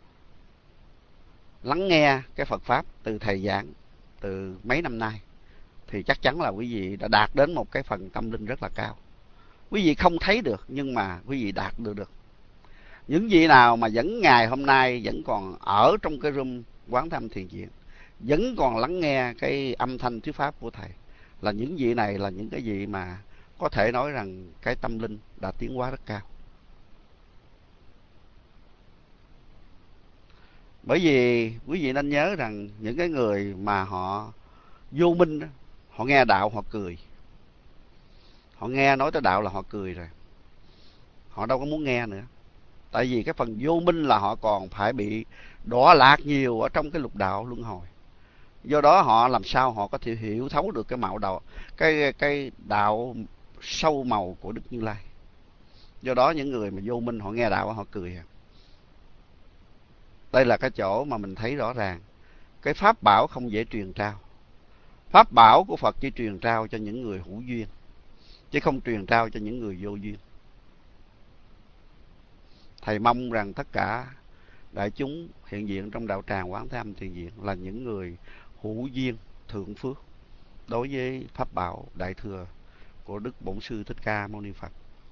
lắng nghe cái Phật pháp từ thầy giảng từ mấy năm nay thì chắc chắn là quý vị đã đạt đến một cái phần tâm linh rất là cao. Quý vị không thấy được nhưng mà quý vị đạt được được. Những vị nào mà vẫn ngày hôm nay vẫn còn ở trong cái room Quán Thâm Thiền Viện, vẫn còn lắng nghe cái âm thanh thuyết pháp của thầy. Là những vị này là những cái vị mà có thể nói rằng cái tâm linh đã tiến hóa rất cao. Bởi vì quý vị nên nhớ rằng những cái người mà họ vô minh đó, họ nghe đạo họ cười. Họ nghe nói tới đạo là họ cười rồi. Họ đâu có muốn nghe nữa. Tại vì cái phần vô minh là họ còn phải bị đọa lạc nhiều ở trong cái lục đạo luân hồi. Do đó họ làm sao họ có thể hiểu thấu được cái mạo đạo, cái cái đạo sâu màu của Đức Như Lai. Do đó những người mà vô minh họ nghe đạo họ cười. Đây là cái chỗ mà mình thấy rõ ràng cái pháp bảo không dễ truyền trao. Pháp bảo của Phật chỉ truyền trao cho những người hữu duyên, chứ không truyền trao cho những người vô duyên. Thầy mong rằng tất cả đại chúng hiện diện trong đạo tràng Quán Thế Âm Thiền Viện là những người hữu duyên thượng phước đối với pháp bảo đại thừa của Đức Bổn Sư Thích Ca Mâu Ni Phật.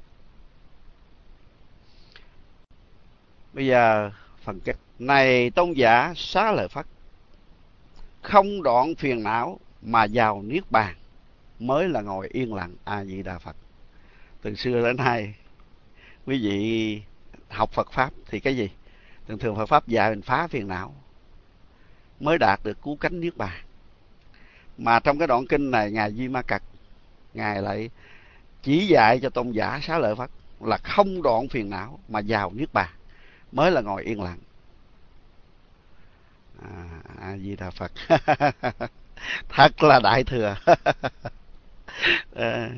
Bây giờ phần kết. Này tôn giả Xá Lợi Phất, không đoạn phiền não mà vào niết bàn mới là ngồi yên lặng. A Di Đà Phật. Từ xưa đến nay quý vị học Phật pháp thì cái gì? Thường thường Phật pháp dạy mình phá phiền não mới đạt được cứu cánh niết bàn. Mà trong cái đoạn kinh này ngài Di Ma Cật, ngài lại chỉ dạy cho tôn giả Xá Lợi Phất là không đoạn phiền não mà vào niết bàn mới là ngồi yên lặng. À, A Di Đà Phật. Thật là đại thừa. À.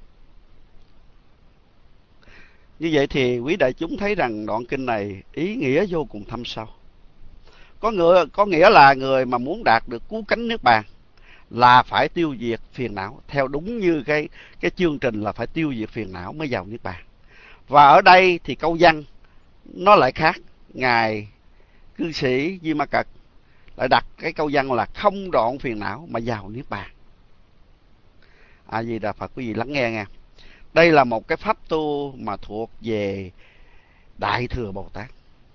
Như vậy thì quý đại chúng thấy rằng đoạn kinh này ý nghĩa vô cùng thâm sâu. Có người có nghĩa là người mà muốn đạt được cứu cánh niết bàn là phải tiêu diệt phiền não, theo đúng như cái cái chương trình là phải tiêu diệt phiền não mới vào niết bàn. Và ở đây thì câu văn nó lại khác. Ngài cư sĩ Di Ma Cật lại đặt cái câu văn là không đoạn phiền não mà vào niết bàn. A Di Đà Phật. Quý vị lắng nghe nha. Đây là một cái pháp tu mà thuộc về Đại Thừa Bồ Tát.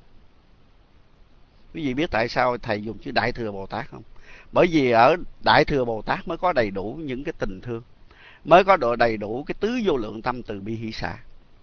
Quý vị biết tại sao thầy dùng chữ Đại Thừa Bồ Tát không? Bởi vì ở Đại Thừa Bồ Tát mới có đầy đủ những cái tình thương, mới có độ đầy đủ cái tứ vô lượng tâm từ bi hỷ xả.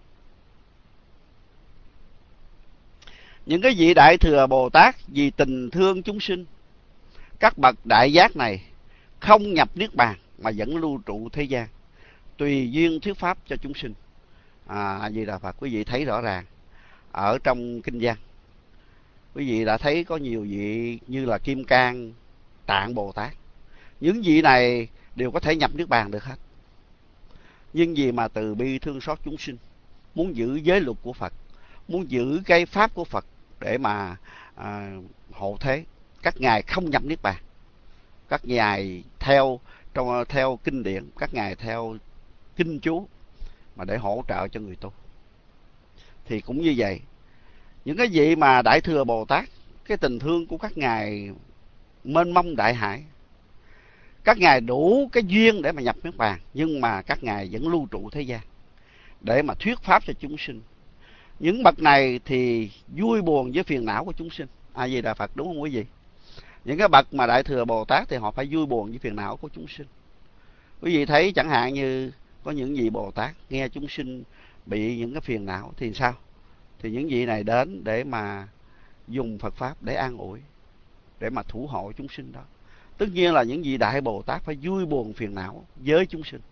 Những cái vị Đại Thừa Bồ Tát vì tình thương chúng sinh, các bậc đại giác này không nhập niết bàn mà vẫn lưu trụ thế gian, tùy duyên thuyết pháp cho chúng sinh. À, A Di Đà Phật. Quý vị thấy rõ ràng ở trong kinh văn, quý vị đã thấy có nhiều vị như là Kim Cang Tạng Bồ Tát. Những vị này đều có thể nhập niết bàn được hết. Nhưng vì mà từ bi thương xót chúng sinh, muốn giữ giới luật của Phật, muốn giữ cái pháp của Phật để mà à, hộ thế, các ngài không nhập niết bàn. Các ngài theo trong theo kinh điển, các ngài theo kinh chú mà để hỗ trợ cho người tu. Thì cũng như vậy, những cái vị mà Đại Thừa Bồ Tát, cái tình thương của các ngài mênh mông đại hải, các ngài đủ cái duyên để mà nhập niết bàn, nhưng mà các ngài vẫn lưu trụ thế gian để mà thuyết pháp cho chúng sinh. Những bậc này thì vui buồn với phiền não của chúng sinh. A Di Đà Phật. Đúng không quý vị? Những cái bậc mà Đại Thừa Bồ Tát thì họ phải vui buồn với phiền não của chúng sinh. Quý vị thấy chẳng hạn như có những vị Bồ Tát nghe chúng sinh bị những cái phiền não thì sao? Thì những vị này đến để mà dùng Phật pháp để an ủi, để mà thủ hộ chúng sinh đó. Tất nhiên là những vị Đại Bồ Tát phải vui buồn phiền não với chúng sinh.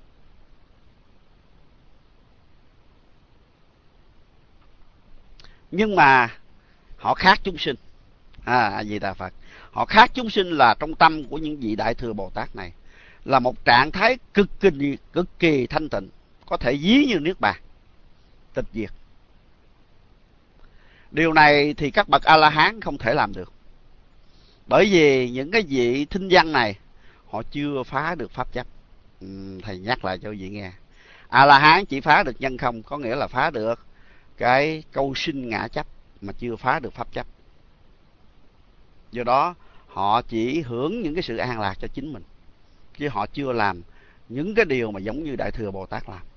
Nhưng mà họ khác chúng sinh. À, A Di Đà Phật. Họ khác chúng sinh là trong tâm của những vị Đại Thừa Bồ Tát này là một trạng thái cực kỳ cực kỳ thanh tịnh, có thể ví như niết bàn, tịch diệt. Điều này thì các bậc A-la-hán không thể làm được. Bởi vì những cái vị thinh văn này họ chưa phá được pháp chấp. Ừ, thầy nhắc lại cho vị nghe. A-la-hán chỉ phá được nhân không, có nghĩa là phá được cái câu sinh ngã chấp mà chưa phá được pháp chấp. Do đó họ chỉ hưởng những cái sự an lạc cho chính mình, chứ họ chưa làm những cái điều mà giống như Đại Thừa Bồ Tát làm.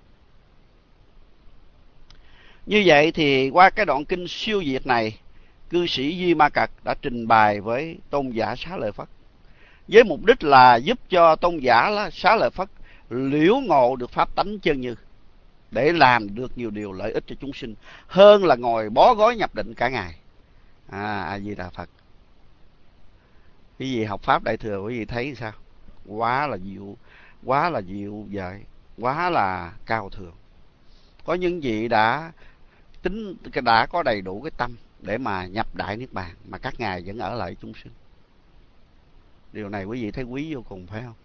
Như vậy thì qua cái đoạn kinh siêu việt này, cư sĩ Di Ma Cật đã trình bày với tôn giả Xá Lợi Phất, với mục đích là giúp cho tôn giả Xá Lợi Phất liễu ngộ được pháp tánh chân như, để làm được nhiều điều lợi ích cho chúng sinh hơn là ngồi bó gối nhập định cả ngày. À, A Di Đà Phật. Quý vị học pháp Đại Thừa, quý vị thấy sao? Quá là diệu, quá là diệu vậy, quá là cao thượng. Có những vị đã tính đã có đầy đủ cái tâm để mà nhập đại niết bàn, mà các ngài vẫn ở lại chúng sinh. Điều này quý vị thấy quý vô cùng, phải không?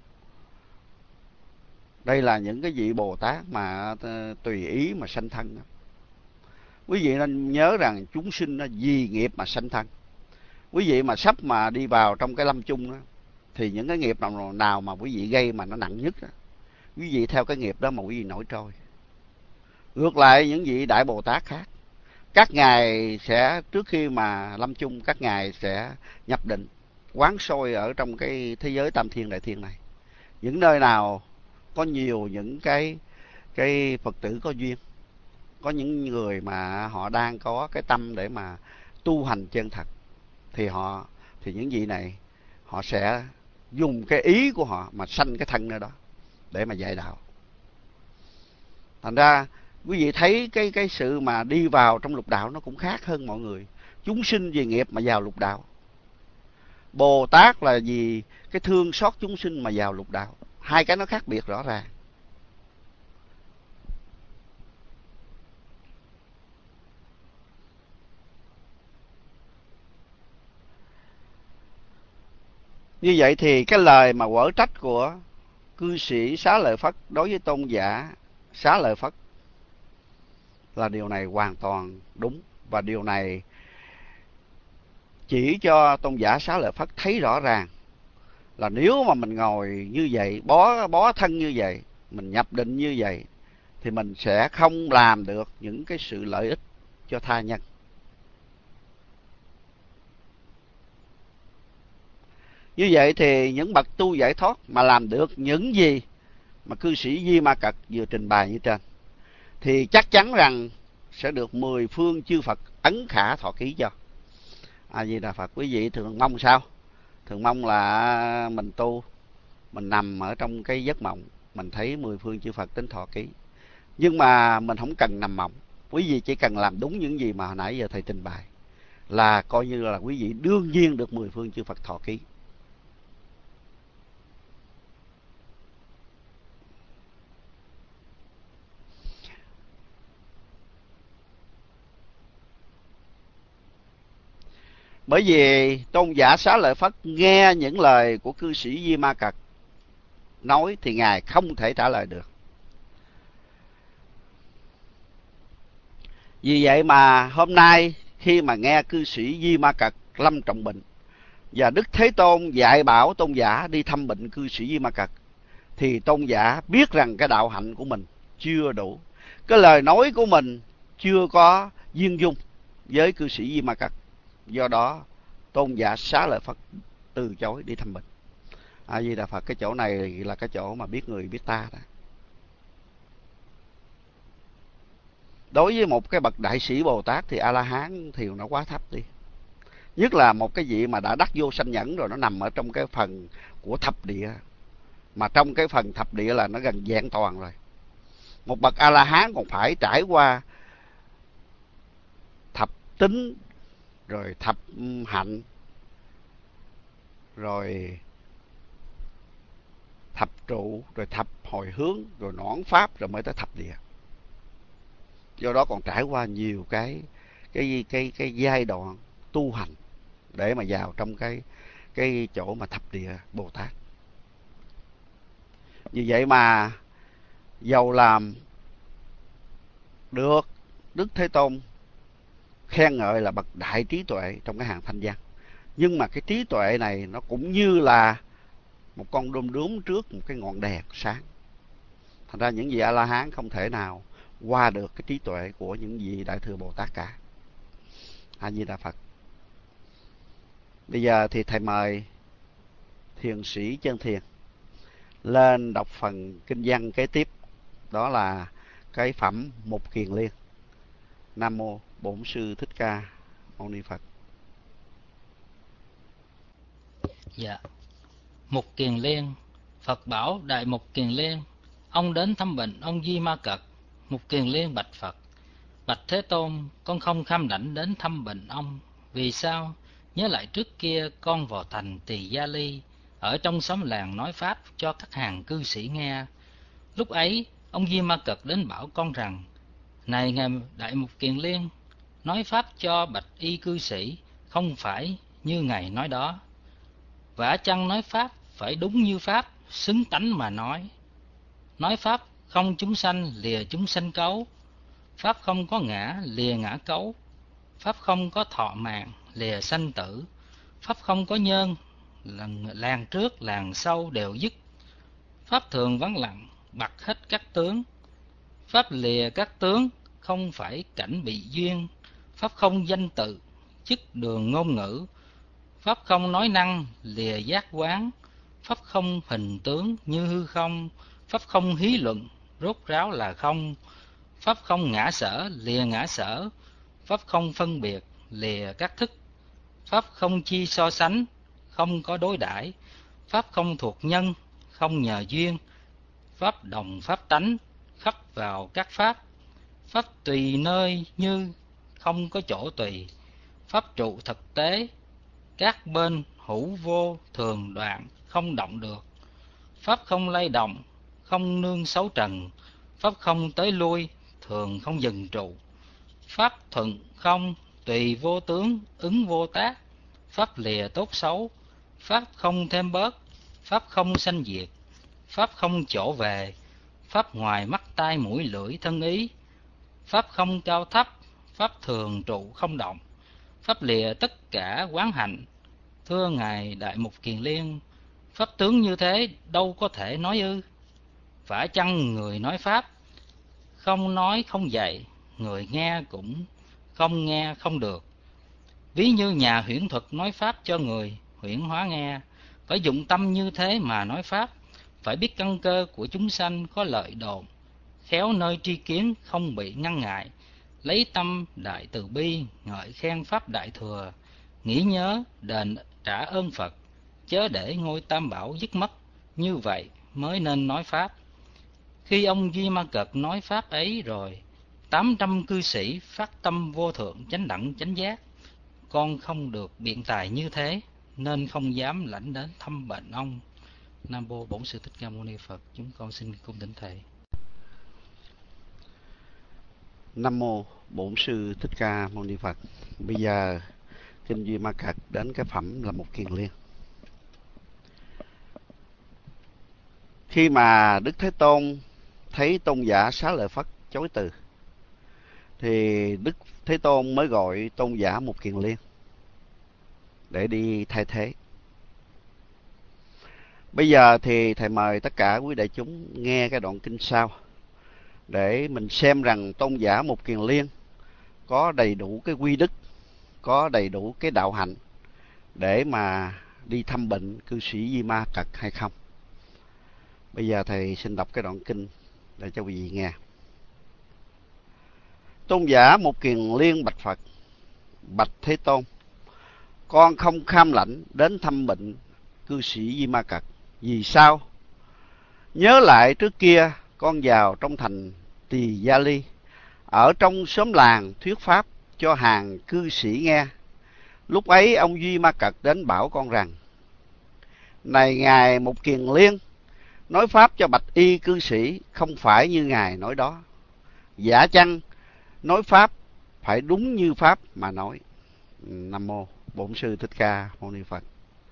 Đây là những cái vị Bồ Tát mà tùy ý mà sanh thân đó. Quý vị nên nhớ rằng chúng sinh nó vì nghiệp mà sanh thân. Quý vị mà sắp mà đi vào trong cái lâm chung đó, thì những cái nghiệp nào, nào mà quý vị gây mà nó nặng nhất đó, quý vị theo cái nghiệp đó mà quý vị nổi trôi. Ngược lại những vị Đại Bồ Tát khác, các ngài sẽ trước khi mà lâm chung, các ngài sẽ nhập định quán soi ở trong cái thế giới tam thiên đại thiên này. Những nơi nào có nhiều những cái cái Phật tử có duyên, có những người mà họ đang có cái tâm để mà tu hành chân thật, thì họ thì những vị này họ sẽ dùng cái ý của họ mà sanh cái thân nơi đó để mà dạy đạo. Thành ra quý vị thấy cái cái sự mà đi vào trong lục đạo nó cũng khác hơn mọi người. Chúng sinh vì nghiệp mà vào lục đạo, Bồ Tát là vì cái thương xót chúng sinh mà vào lục đạo. Hai cái nó khác biệt rõ ràng. Như vậy thì cái lời mà quở trách của cư sĩ Xá Lợi Phất đối với tôn giả Xá Lợi Phất là điều này hoàn toàn đúng. Và điều này chỉ cho tôn giả Xá Lợi Phất thấy rõ ràng là nếu mà mình ngồi như vậy, bó bó thân như vậy, mình nhập định như vậy, thì mình sẽ không làm được những cái sự lợi ích cho tha nhân. Như vậy thì những bậc tu giải thoát mà làm được những gì mà cư sĩ Di Ma Cật vừa trình bày như trên, thì chắc chắn rằng sẽ được mười phương chư Phật ấn khả thọ ký cho. A Di Đà Phật. Quý vị thường mong sao? Thường mong là mình tu, mình nằm ở trong cái giấc mộng, mình thấy mười phương chư Phật đến thọ ký. Nhưng mà mình không cần nằm mộng. Quý vị chỉ cần làm đúng những gì mà hồi nãy giờ thầy trình bày, là coi như là quý vị đương nhiên được mười phương chư Phật thọ ký. Bởi vì tôn giả Xá Lợi Phất nghe những lời của cư sĩ Di Ma Cật nói thì ngài không thể trả lời được. Vì vậy mà hôm nay khi mà nghe cư sĩ Di Ma Cật lâm trọng bệnh, và Đức Thế Tôn dạy bảo tôn giả đi thăm bệnh cư sĩ Di Ma Cật, thì tôn giả biết rằng cái đạo hạnh của mình chưa đủ, cái lời nói của mình chưa có duyên dung với cư sĩ Di Ma Cật. Do đó tôn giả Xá Lợi Phất từ chối đi thăm bệnh. A Di Đà Phật. Cái chỗ này là cái chỗ mà biết người biết ta đó. Đối với một cái bậc đại sĩ Bồ Tát thì A La Hán thì nó quá thấp đi. Nhất là một cái vị mà đã đắc vô sanh nhẫn rồi, nó nằm ở trong cái phần của thập địa, mà trong cái phần thập địa là nó gần vẹn toàn rồi. Một bậc A La Hán còn phải trải qua thập tính, rồi thập hạnh, rồi thập trụ, rồi thập hồi hướng, rồi nõn pháp, rồi mới tới thập địa. Do đó còn trải qua nhiều cái cái cái cái giai đoạn tu hành để mà vào trong cái cái chỗ mà thập địa Bồ Tát. Vì vậy mà dầu làm được Đức Thế Tôn khen ngợi là bậc đại trí tuệ trong cái hàng thanh văn, nhưng mà cái trí tuệ này nó cũng như là một con đom đóm trước một cái ngọn đèn sáng. Thành ra những vị A La Hán không thể nào qua được cái trí tuệ của những vị Đại Thừa Bồ Tát cả. A Di Đà Phật. Bây giờ thì thầy mời thiền sĩ Chân Thiền lên đọc phần kinh văn kế tiếp, đó là cái phẩm Mục Kiền Liên. Nam mô Bổn Sư Thích Ca Mâu Ni Phật. Dạ. Mục Kiền Liên. Phật bảo Đại Mục Kiền Liên, ông đến thăm bệnh ông Di Ma Cật. Mục Kiền Liên bạch Phật: Bạch Thế Tôn, con không kham lãnh đến thăm bệnh ông. Vì sao? Nhớ lại trước kia con vào thành Tỳ Gia Ly, ở trong xóm làng nói pháp cho các hàng cư sĩ nghe. Lúc ấy, ông Di Ma Cật đến bảo con rằng: Này ngài Đại Mục Kiền Liên, nói pháp cho bạch y cư sĩ không phải như ngài nói đó. Vả chăng nói pháp phải đúng như pháp, xứng tánh mà nói. Nói pháp không chúng sanh lìa chúng sanh cấu, pháp không có ngã lìa ngã cấu, pháp không có thọ mạng lìa sanh tử, pháp không có nhân làng trước làng sau đều dứt, pháp thường vắng lặng bặt hết các tướng, pháp lìa các tướng không phải cảnh bị duyên, pháp không danh tự chức đường ngôn ngữ, pháp không nói năng lìa giác quán, pháp không hình tướng như hư không, pháp không hí luận rốt ráo là không, pháp không ngã sở lìa ngã sở, pháp không phân biệt lìa các thức, pháp không chi so sánh, không có đối đãi, pháp không thuộc nhân, không nhờ duyên, pháp đồng pháp tánh, khắp vào các pháp, pháp tùy nơi như, không có chỗ tùy, pháp trụ thực tế, các bên hữu vô thường đoạn, không động được, pháp không lay động, không nương xấu trần, pháp không tới lui, thường không dừng trụ, pháp thuận không, tùy vô tướng, ứng vô tác, pháp lìa tốt xấu, pháp không thêm bớt, pháp không sanh diệt, pháp không chỗ về, pháp ngoài mắt tai mũi lưỡi thân ý, pháp không cao thấp, pháp thường trụ không động, pháp lìa tất cả quán hạnh. Thưa ngài Đại Mục Kiền Liên, pháp tướng như thế đâu có thể nói ư? Vả chăng người nói pháp không nói không dạy, người nghe cũng không nghe không được. Ví như nhà huyễn thuật nói pháp cho người huyễn hóa nghe, phải dụng tâm như thế mà nói pháp, phải biết căn cơ của chúng sanh có lợi đồn, khéo nơi tri kiến không bị ngăn ngại, lấy tâm đại từ bi ngợi khen pháp đại thừa, nghĩ nhớ đền trả ơn Phật, chớ để ngôi tam bảo dứt mất, như vậy mới nên nói pháp. Khi ông Di Ma Cật nói pháp ấy rồi, tám trăm cư sĩ phát tâm vô thượng chánh đẳng chánh giác. Con không được biện tài như thế, nên không dám lãnh đến thăm bệnh ông. Nam mô Bổn Sư Thích Ca Mâu Ni Phật. Chúng con xin cung thỉnh thầy. Nam mô Bổn Sư Thích Ca Mâu Ni Phật. Bây giờ kinh Di Ma Cật đến cái phẩm là Mục Kiền Liên. Khi mà Đức Thế Tôn thấy tôn giả Xá Lợi Phất chối từ, thì Đức Thế Tôn mới gọi tôn giả Mục Kiền Liên để đi thay thế. Bây giờ thì thầy mời tất cả quý đại chúng nghe cái đoạn kinh sau, để mình xem rằng tôn giả Mục Kiền Liên có đầy đủ cái quy đức, có đầy đủ cái đạo hạnh để mà đi thăm bệnh cư sĩ Di Ma Cật hay không. Bây giờ thầy xin đọc cái đoạn kinh để cho quý vị nghe. Tôn giả Mục Kiền Liên bạch Phật: Bạch Thế Tôn, con không kham lãnh đến thăm bệnh cư sĩ Di Ma Cật. Vì sao? Nhớ lại trước kia con vào trong thành Tỳ Gia Ly, ở trong xóm làng thuyết pháp cho hàng cư sĩ nghe. Lúc ấy ông Di Ma Cật đến bảo con rằng: Này ngài Mục Kiền Liên, nói pháp cho bạch y cư sĩ không phải như ngài nói đó. Giả chăng nói pháp phải đúng như pháp mà nói. Nam mô Bổn Sư Thích Ca Mâu Ni Phật.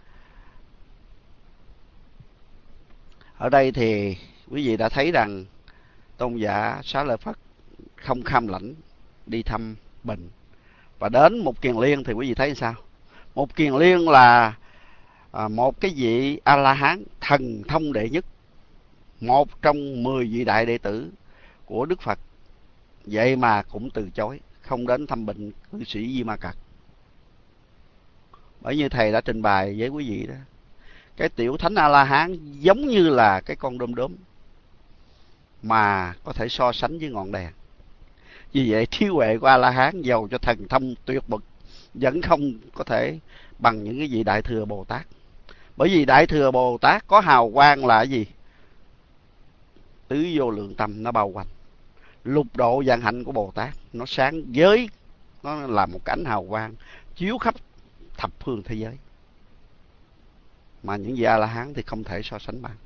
Ở đây thì quý vị đã thấy rằng tôn giả Xá Lợi Phất không kham lãnh đi thăm bệnh. Và đến Mục Kiền Liên thì quý vị thấy sao? Mục Kiền Liên là à, một cái vị A-la-hán thần thông đệ nhất, một trong mười vị đại đệ tử của Đức Phật. Vậy mà cũng từ chối, không đến thăm bệnh cư sĩ Di Ma Cật. Bởi như thầy đã trình bày với quý vị đó, cái tiểu thánh A-la-hán giống như là cái con đom đóm mà có thể so sánh với ngọn đèn. Vì vậy trí huệ của A-la-hán giàu cho thần thông tuyệt bậc vẫn không có thể bằng những cái vị đại thừa Bồ Tát. Bởi vì Đại Thừa Bồ Tát có hào quang là cái gì? Tứ vô lượng tâm nó bao quanh. Lục độ vạn hạnh của Bồ Tát nó sáng giới, nó là một cái ánh hào quang chiếu khắp thập phương thế giới, mà những vị A La Hán thì không thể so sánh bằng.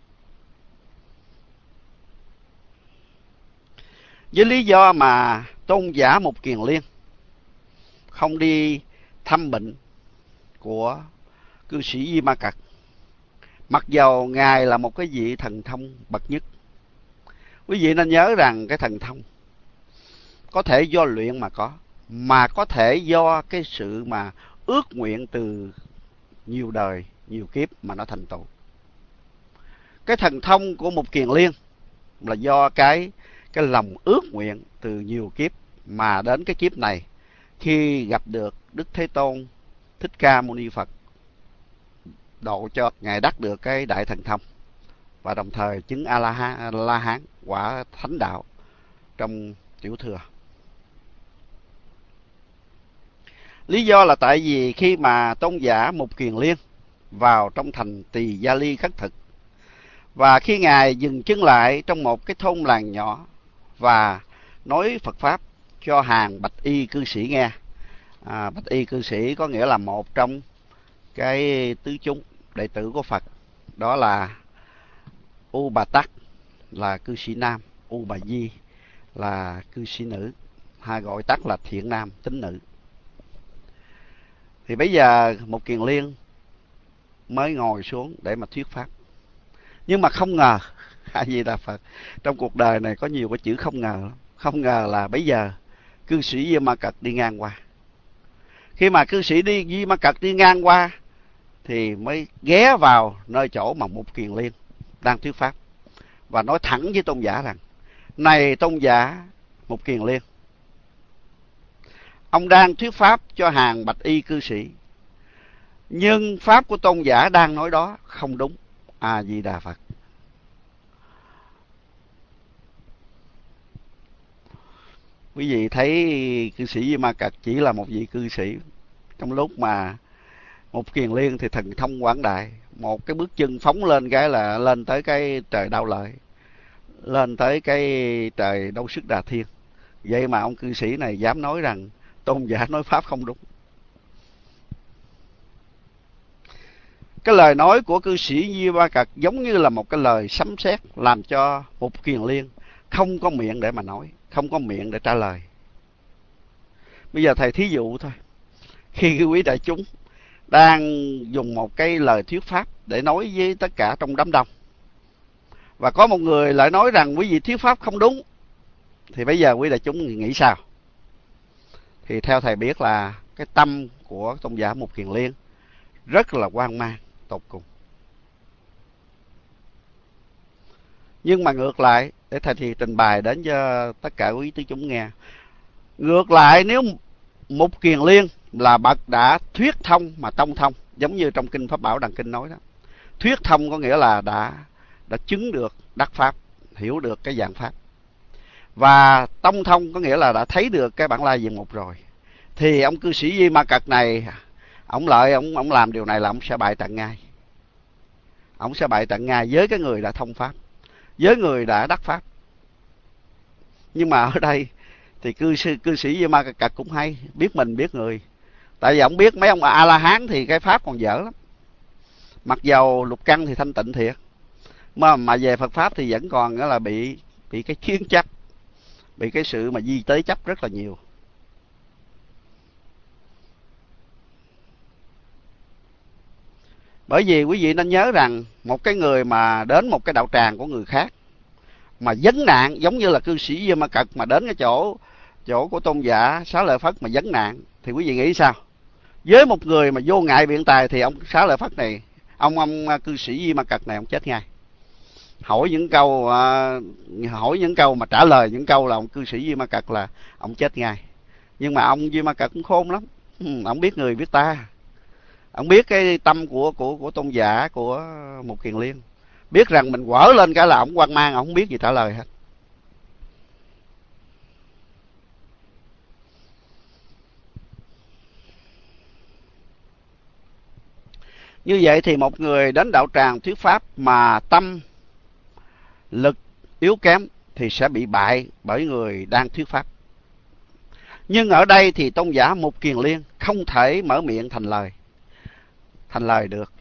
Với lý do mà tôn giả Mục Kiền Liên không đi thăm bệnh của cư sĩ Di Ma Cật, mặc dầu ngài là một cái vị thần thông bậc nhất. Quý vị nên nhớ rằng cái thần thông có thể do luyện mà có, mà có thể do cái sự mà ước nguyện từ nhiều đời, nhiều kiếp mà nó thành tựu. Cái thần thông của Mục Kiền Liên là do cái cái lòng ước nguyện từ nhiều kiếp, mà đến cái kiếp này khi gặp được Đức Thế Tôn Thích Ca Mâu Ni Phật độ cho ngài đắc được cái đại thần thông, và đồng thời chứng A La Hán, A La Hán quả thánh đạo trong tiểu thừa. Lý do là tại vì khi mà tôn giả Mục Kiền Liên vào trong thành Tỳ Gia Ly khất thực, và khi ngài dừng chân lại trong một cái thôn làng nhỏ và nói Phật pháp cho hàng bạch y cư sĩ nghe. À, bạch y cư sĩ có nghĩa là một trong cái tứ chúng đệ tử của Phật, đó là U Bà Tắc là cư sĩ nam, U Bà Di là cư sĩ nữ, hay gọi tắt là thiện nam tín nữ. Thì bây giờ Mục Kiền Liên mới ngồi xuống để mà thuyết pháp. Nhưng mà không ngờ, A Di Đà Phật, trong cuộc đời này có nhiều cái chữ không ngờ. Không ngờ là bây giờ cư sĩ Di Ma Cật đi ngang qua. Khi mà cư sĩ đi Di Ma Cật đi ngang qua thì mới ghé vào nơi chỗ mà Mục Kiền Liên đang thuyết pháp, và nói thẳng với tôn giả rằng: này tôn giả Mục Kiền Liên, ông đang thuyết pháp cho hàng bạch y cư sĩ, nhưng pháp của tôn giả đang nói đó không đúng. A Di Đà Phật. Quý vị thấy cư sĩ Di Ma Cật chỉ là một vị cư sĩ, trong lúc mà Mục Kiền Liên thì thần thông quảng đại, một cái bước chân phóng lên cái là lên tới cái trời Đao Lợi, lên tới cái trời Đâu Sức Đà Thiên. Vậy mà ông cư sĩ này dám nói rằng tôn giả nói pháp không đúng. Cái lời nói của cư sĩ Di Ma Cật giống như là một cái lời sấm sét, làm cho Mục Kiền Liên không có miệng để mà nói, không có miệng để trả lời. Bây giờ thầy thí dụ thôi. Khi quý đại chúng đang dùng một cái lời thuyết pháp để nói với tất cả trong đám đông, và có một người lại nói rằng quý vị thuyết pháp không đúng, thì bây giờ quý đại chúng nghĩ sao? Thì theo thầy biết là cái tâm của tôn giả Mục Kiền Liên rất là hoang mang tột cùng. Nhưng mà ngược lại, để thầy thì trình bày đến cho tất cả quý tứ chúng nghe. Ngược lại, nếu Mục Kiền Liên là bậc đã thuyết thông mà tông thông, giống như trong kinh Pháp Bảo Đằng Kinh nói đó. Thuyết thông có nghĩa là đã đã chứng được đắc pháp, hiểu được cái dạng pháp. Và tông thông có nghĩa là đã thấy được cái bản lai diện mục rồi. Thì ông cư sĩ Di Ma Cật này, ông lợi ông ông làm điều này là ông sẽ bại trận ngay. Ông sẽ bại trận ngay với cái người đã thông pháp, với người đã đắc pháp. Nhưng mà ở đây thì cư sĩ, cư sĩ Di Ma Cật cũng hay, biết mình biết người. Tại vì ông biết mấy ông A La Hán thì cái pháp còn dở lắm. Mặc dầu lục căn thì thanh tịnh thiệt, mà mà về Phật pháp thì vẫn còn là bị bị cái kiến chấp, bị cái sự mà di tế chấp rất là nhiều. Bởi vì quý vị nên nhớ rằng một cái người mà đến một cái đạo tràng của người khác mà vấn nạn, giống như là cư sĩ Di Ma Cật mà đến cái chỗ chỗ của tôn giả Xá Lợi Phất mà vấn nạn, thì quý vị nghĩ sao? Với một người mà vô ngại biện tài thì ông Xá Lợi Phất này, ông ông cư sĩ Di Ma Cật này, ông chết ngay. Hỏi những câu uh, hỏi những câu mà trả lời những câu là ông cư sĩ Di Ma Cật là ông chết ngay. Nhưng mà ông Di Ma Cật cũng khôn lắm, ông biết người biết ta, ông biết cái tâm của của của tôn giả của Mục Kiền Liên, biết rằng mình quở lên cái là ông hoang mang, ông không biết gì trả lời hết. Như vậy thì một người đến đạo tràng thuyết pháp mà tâm lực yếu kém thì sẽ bị bại bởi người đang thuyết pháp. Nhưng ở đây thì tôn giả Mục Kiền Liên không thể mở miệng thành lời, thành lời được.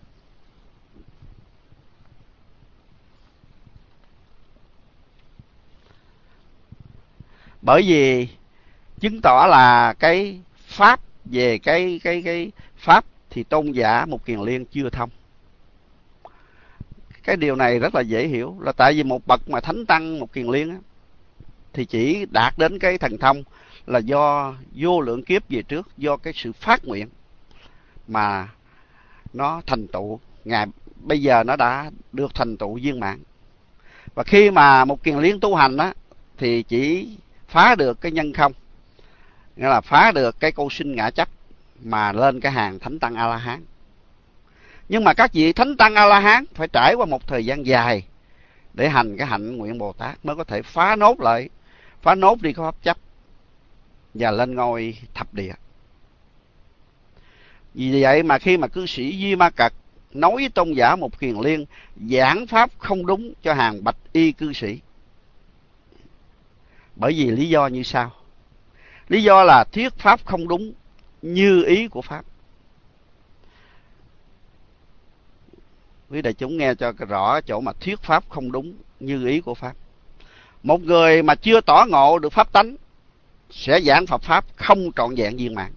Bởi vì chứng tỏ là cái pháp về cái cái cái pháp thì tôn giả Mục Kiền Liên chưa thông. Cái điều này rất là dễ hiểu, là tại vì một bậc mà thánh tăng Mục Kiền Liên á, thì chỉ đạt đến cái thần thông là do vô lượng kiếp về trước, do cái sự phát nguyện mà nó thành tựu. Ngài bây giờ nó đã được thành tựu viên mãn. Và khi mà Mục Kiền Liên tu hành á, thì chỉ phá được cái nhân không, nghĩa là phá được cái câu sinh ngã chấp mà lên cái hàng thánh tăng A La Hán. Nhưng mà các vị thánh tăng A La Hán phải trải qua một thời gian dài để hành cái hạnh nguyện Bồ Tát mới có thể phá nốt lại, phá nốt đi cái pháp chấp và lên ngôi thập địa. Vì vậy mà khi mà cư sĩ Di Ma Cật nói với tôn giả Mục Kiền Liên giảng pháp không đúng cho hàng bạch y cư sĩ, bởi vì lý do như sau. Lý do là thuyết pháp không đúng như ý của pháp. Quý đại chúng nghe cho rõ chỗ mà thuyết pháp không đúng như ý của pháp. Một người mà chưa tỏ ngộ được pháp tánh sẽ giảng Phật pháp không trọn vẹn viên mãn.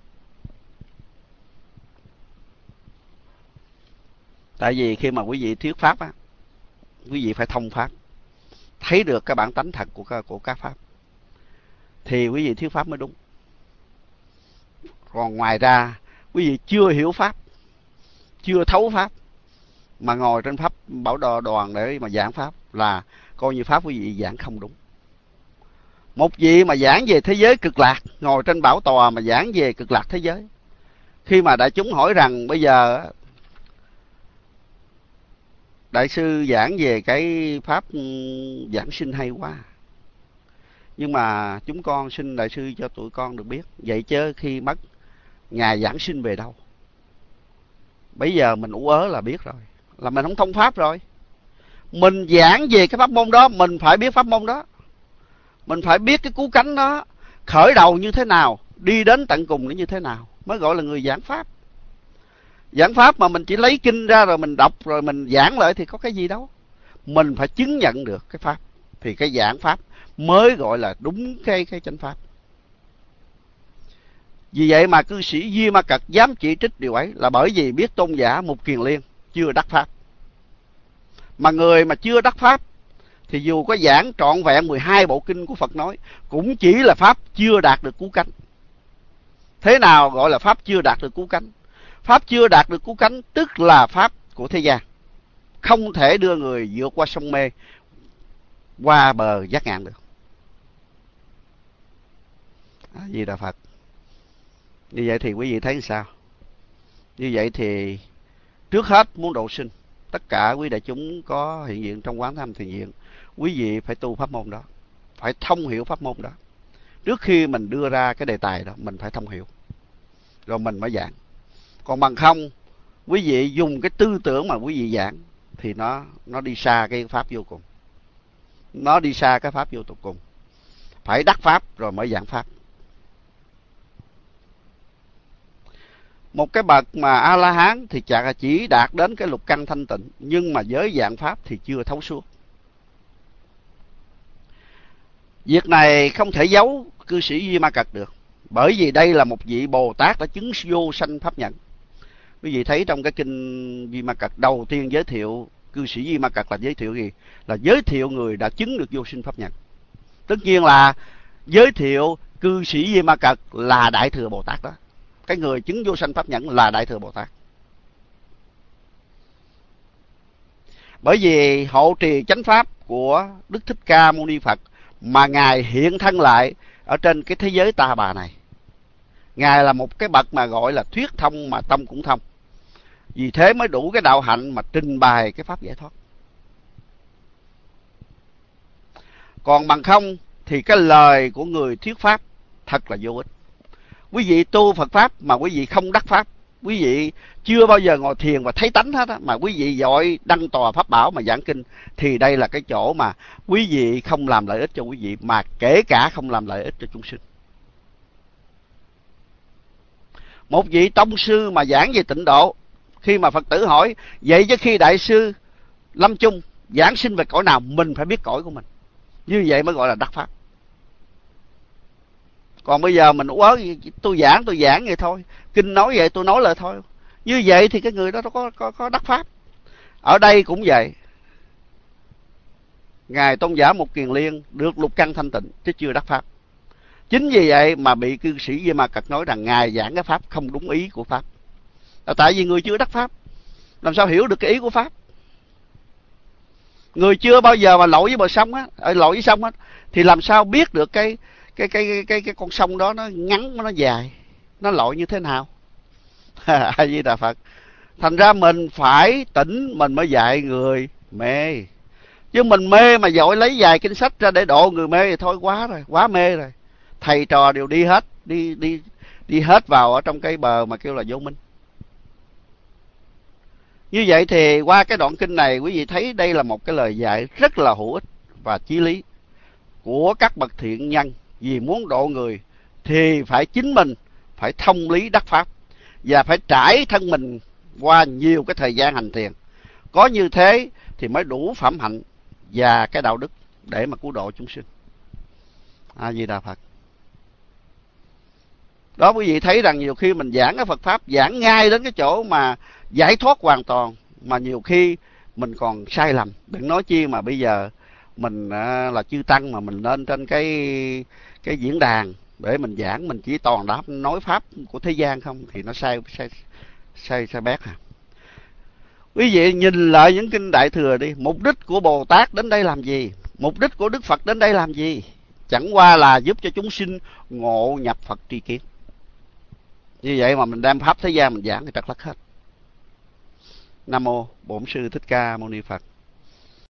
Tại vì khi mà quý vị thuyết pháp á, quý vị phải thông pháp, thấy được cái bản tánh thật của của các pháp, thì quý vị thuyết pháp mới đúng. Còn ngoài ra quý vị chưa hiểu pháp, chưa thấu pháp mà ngồi trên pháp bảo đò đoàn để mà giảng pháp là coi như pháp quý vị giảng không đúng. Một vị mà giảng về thế giới cực lạc, ngồi trên bảo tòa mà giảng về cực lạc thế giới, khi mà đại chúng hỏi rằng bây giờ đại sư giảng về cái pháp giảng sinh hay quá, nhưng mà chúng con xin đại sư cho tụi con được biết, vậy chứ khi mất ngài giảng sinh về đâu? Bây giờ mình ú ớ là biết rồi, là mình không thông pháp rồi. Mình giảng về cái pháp môn đó, mình phải biết pháp môn đó, mình phải biết cái cứu cánh đó khởi đầu như thế nào, đi đến tận cùng nó như thế nào mới gọi là người giảng pháp. Giảng pháp mà mình chỉ lấy kinh ra rồi mình đọc rồi mình giảng lại thì có cái gì đâu. Mình phải chứng nhận được cái pháp thì cái giảng pháp mới gọi là đúng cái cái chánh pháp. Vì vậy mà cư sĩ Di Ma Cật dám chỉ trích điều ấy là bởi vì biết tôn giả Mục Kiền Liên chưa đắc pháp. Mà người mà chưa đắc pháp thì dù có giảng trọn vẹn mười hai bộ kinh của Phật nói cũng chỉ là pháp chưa đạt được cứu cánh. Thế nào gọi là pháp chưa đạt được cứu cánh? Pháp chưa đạt được cứu cánh tức là pháp của thế gian, không thể đưa người vượt qua sông mê, qua bờ giác ngạn được. A Di Đà Phật. Như vậy thì quý vị thấy sao? Như vậy thì trước hết muốn độ sinh, tất cả quý đại chúng có hiện diện trong quán tham thiền viện, quý vị phải tu pháp môn đó, phải thông hiểu pháp môn đó. Trước khi mình đưa ra cái đề tài đó, mình phải thông hiểu, rồi mình mới giảng. Còn bằng không, quý vị dùng cái tư tưởng mà quý vị giảng thì nó nó đi xa cái pháp vô cùng. Nó đi xa cái pháp vô cùng. Phải đắc pháp rồi mới giảng pháp. Một cái bậc mà A-la-hán thì chả chỉ đạt đến cái lục căn thanh tịnh, nhưng mà với giảng pháp thì chưa thấu suốt. Việc này không thể giấu cư sĩ Di Ma Cật được, bởi vì đây là một vị Bồ Tát đã chứng vô sanh pháp nhẫn. Quý vị thấy trong cái kinh Di Ma Cật đầu tiên giới thiệu cư sĩ Di Ma Cật là giới thiệu gì? Là giới thiệu người đã chứng được vô sinh pháp nhẫn. Tất nhiên là giới thiệu cư sĩ Di Ma Cật là Đại Thừa Bồ Tát đó. Cái người chứng vô sanh pháp nhẫn là Đại Thừa Bồ Tát. Bởi vì hộ trì chánh pháp của Đức Thích Ca Mâu Ni Phật mà Ngài hiện thân lại ở trên cái thế giới ta bà này. Ngài là một cái bậc mà gọi là thuyết thông mà tâm cũng thông. Vì thế mới đủ cái đạo hạnh mà trình bày cái pháp giải thoát. Còn bằng không thì cái lời của người thuyết pháp thật là vô ích. Quý vị tu Phật pháp mà quý vị không đắc pháp quý vị chưa bao giờ ngồi thiền và thấy tánh hết á, mà quý vị giỏi đăng tòa pháp bảo mà giảng kinh, thì đây là cái chỗ mà quý vị không làm lợi ích cho quý vị, mà kể cả không làm lợi ích cho chúng sinh. Một vị tông sư mà giảng về tịnh độ, khi mà Phật tử hỏi vậy chứ khi Đại sư lâm chung giảng sinh về cõi nào, mình phải biết cõi của mình, như vậy mới gọi là đắc pháp. Còn bây giờ mình uớ tôi giảng tôi giảng vậy thôi, kinh nói vậy tôi nói lại thôi, như vậy thì cái người đó nó có có có đắc pháp. Ở đây cũng vậy, ngài tôn giả Mục Kiền Liên được lục căn thanh tịnh chứ chưa đắc pháp. Chính vì vậy mà bị cư sĩ Di Ma Cật nói rằng ngài giảng cái pháp không đúng ý của pháp. Là tại vì người chưa đắc pháp, làm sao hiểu được cái ý của pháp. Người chưa bao giờ mà lội với bờ sông á, lội với sông á, thì làm sao biết được cái cái cái cái cái, cái con sông đó nó ngắn nó dài, nó lội như thế nào. A Di Đà Phật. Thành ra mình phải tỉnh mình mới dạy người mê. Chứ mình mê mà dội lấy vài kinh sách ra để độ người mê thì thôi quá rồi, quá mê rồi. Thầy trò đều đi hết, đi đi đi hết vào ở trong cái bờ mà kêu là vô minh. Như vậy thì qua cái đoạn kinh này quý vị thấy đây là một cái lời dạy rất là hữu ích và chí lý của các bậc thiện nhân. Vì muốn độ người thì phải chính mình phải thông lý đắc pháp, và phải trải thân mình qua nhiều cái thời gian hành thiền. Có như thế thì mới đủ phẩm hạnh và cái đạo đức để mà cứu độ chúng sinh. A Di Đà Phật. Đó, quý vị thấy rằng nhiều khi mình giảng cái Phật Pháp, giảng ngay đến cái chỗ mà giải thoát hoàn toàn, mà nhiều khi mình còn sai lầm. Đừng nói chi mà bây giờ mình là chư Tăng mà mình lên trên cái cái diễn đàn để mình giảng, mình chỉ toàn đáp nói Pháp của thế gian không, thì nó sai sai sai, sai bét à. Quý vị nhìn lại những kinh Đại Thừa đi, mục đích của Bồ Tát đến đây làm gì? Mục đích của Đức Phật đến đây làm gì? Chẳng qua là giúp cho chúng sinh ngộ nhập Phật tri kiến. Như vậy mà mình đem Pháp thế gian mình giảng thì trật lất hết. Nam mô Bổn Sư Thích Ca Mâu Ni Phật.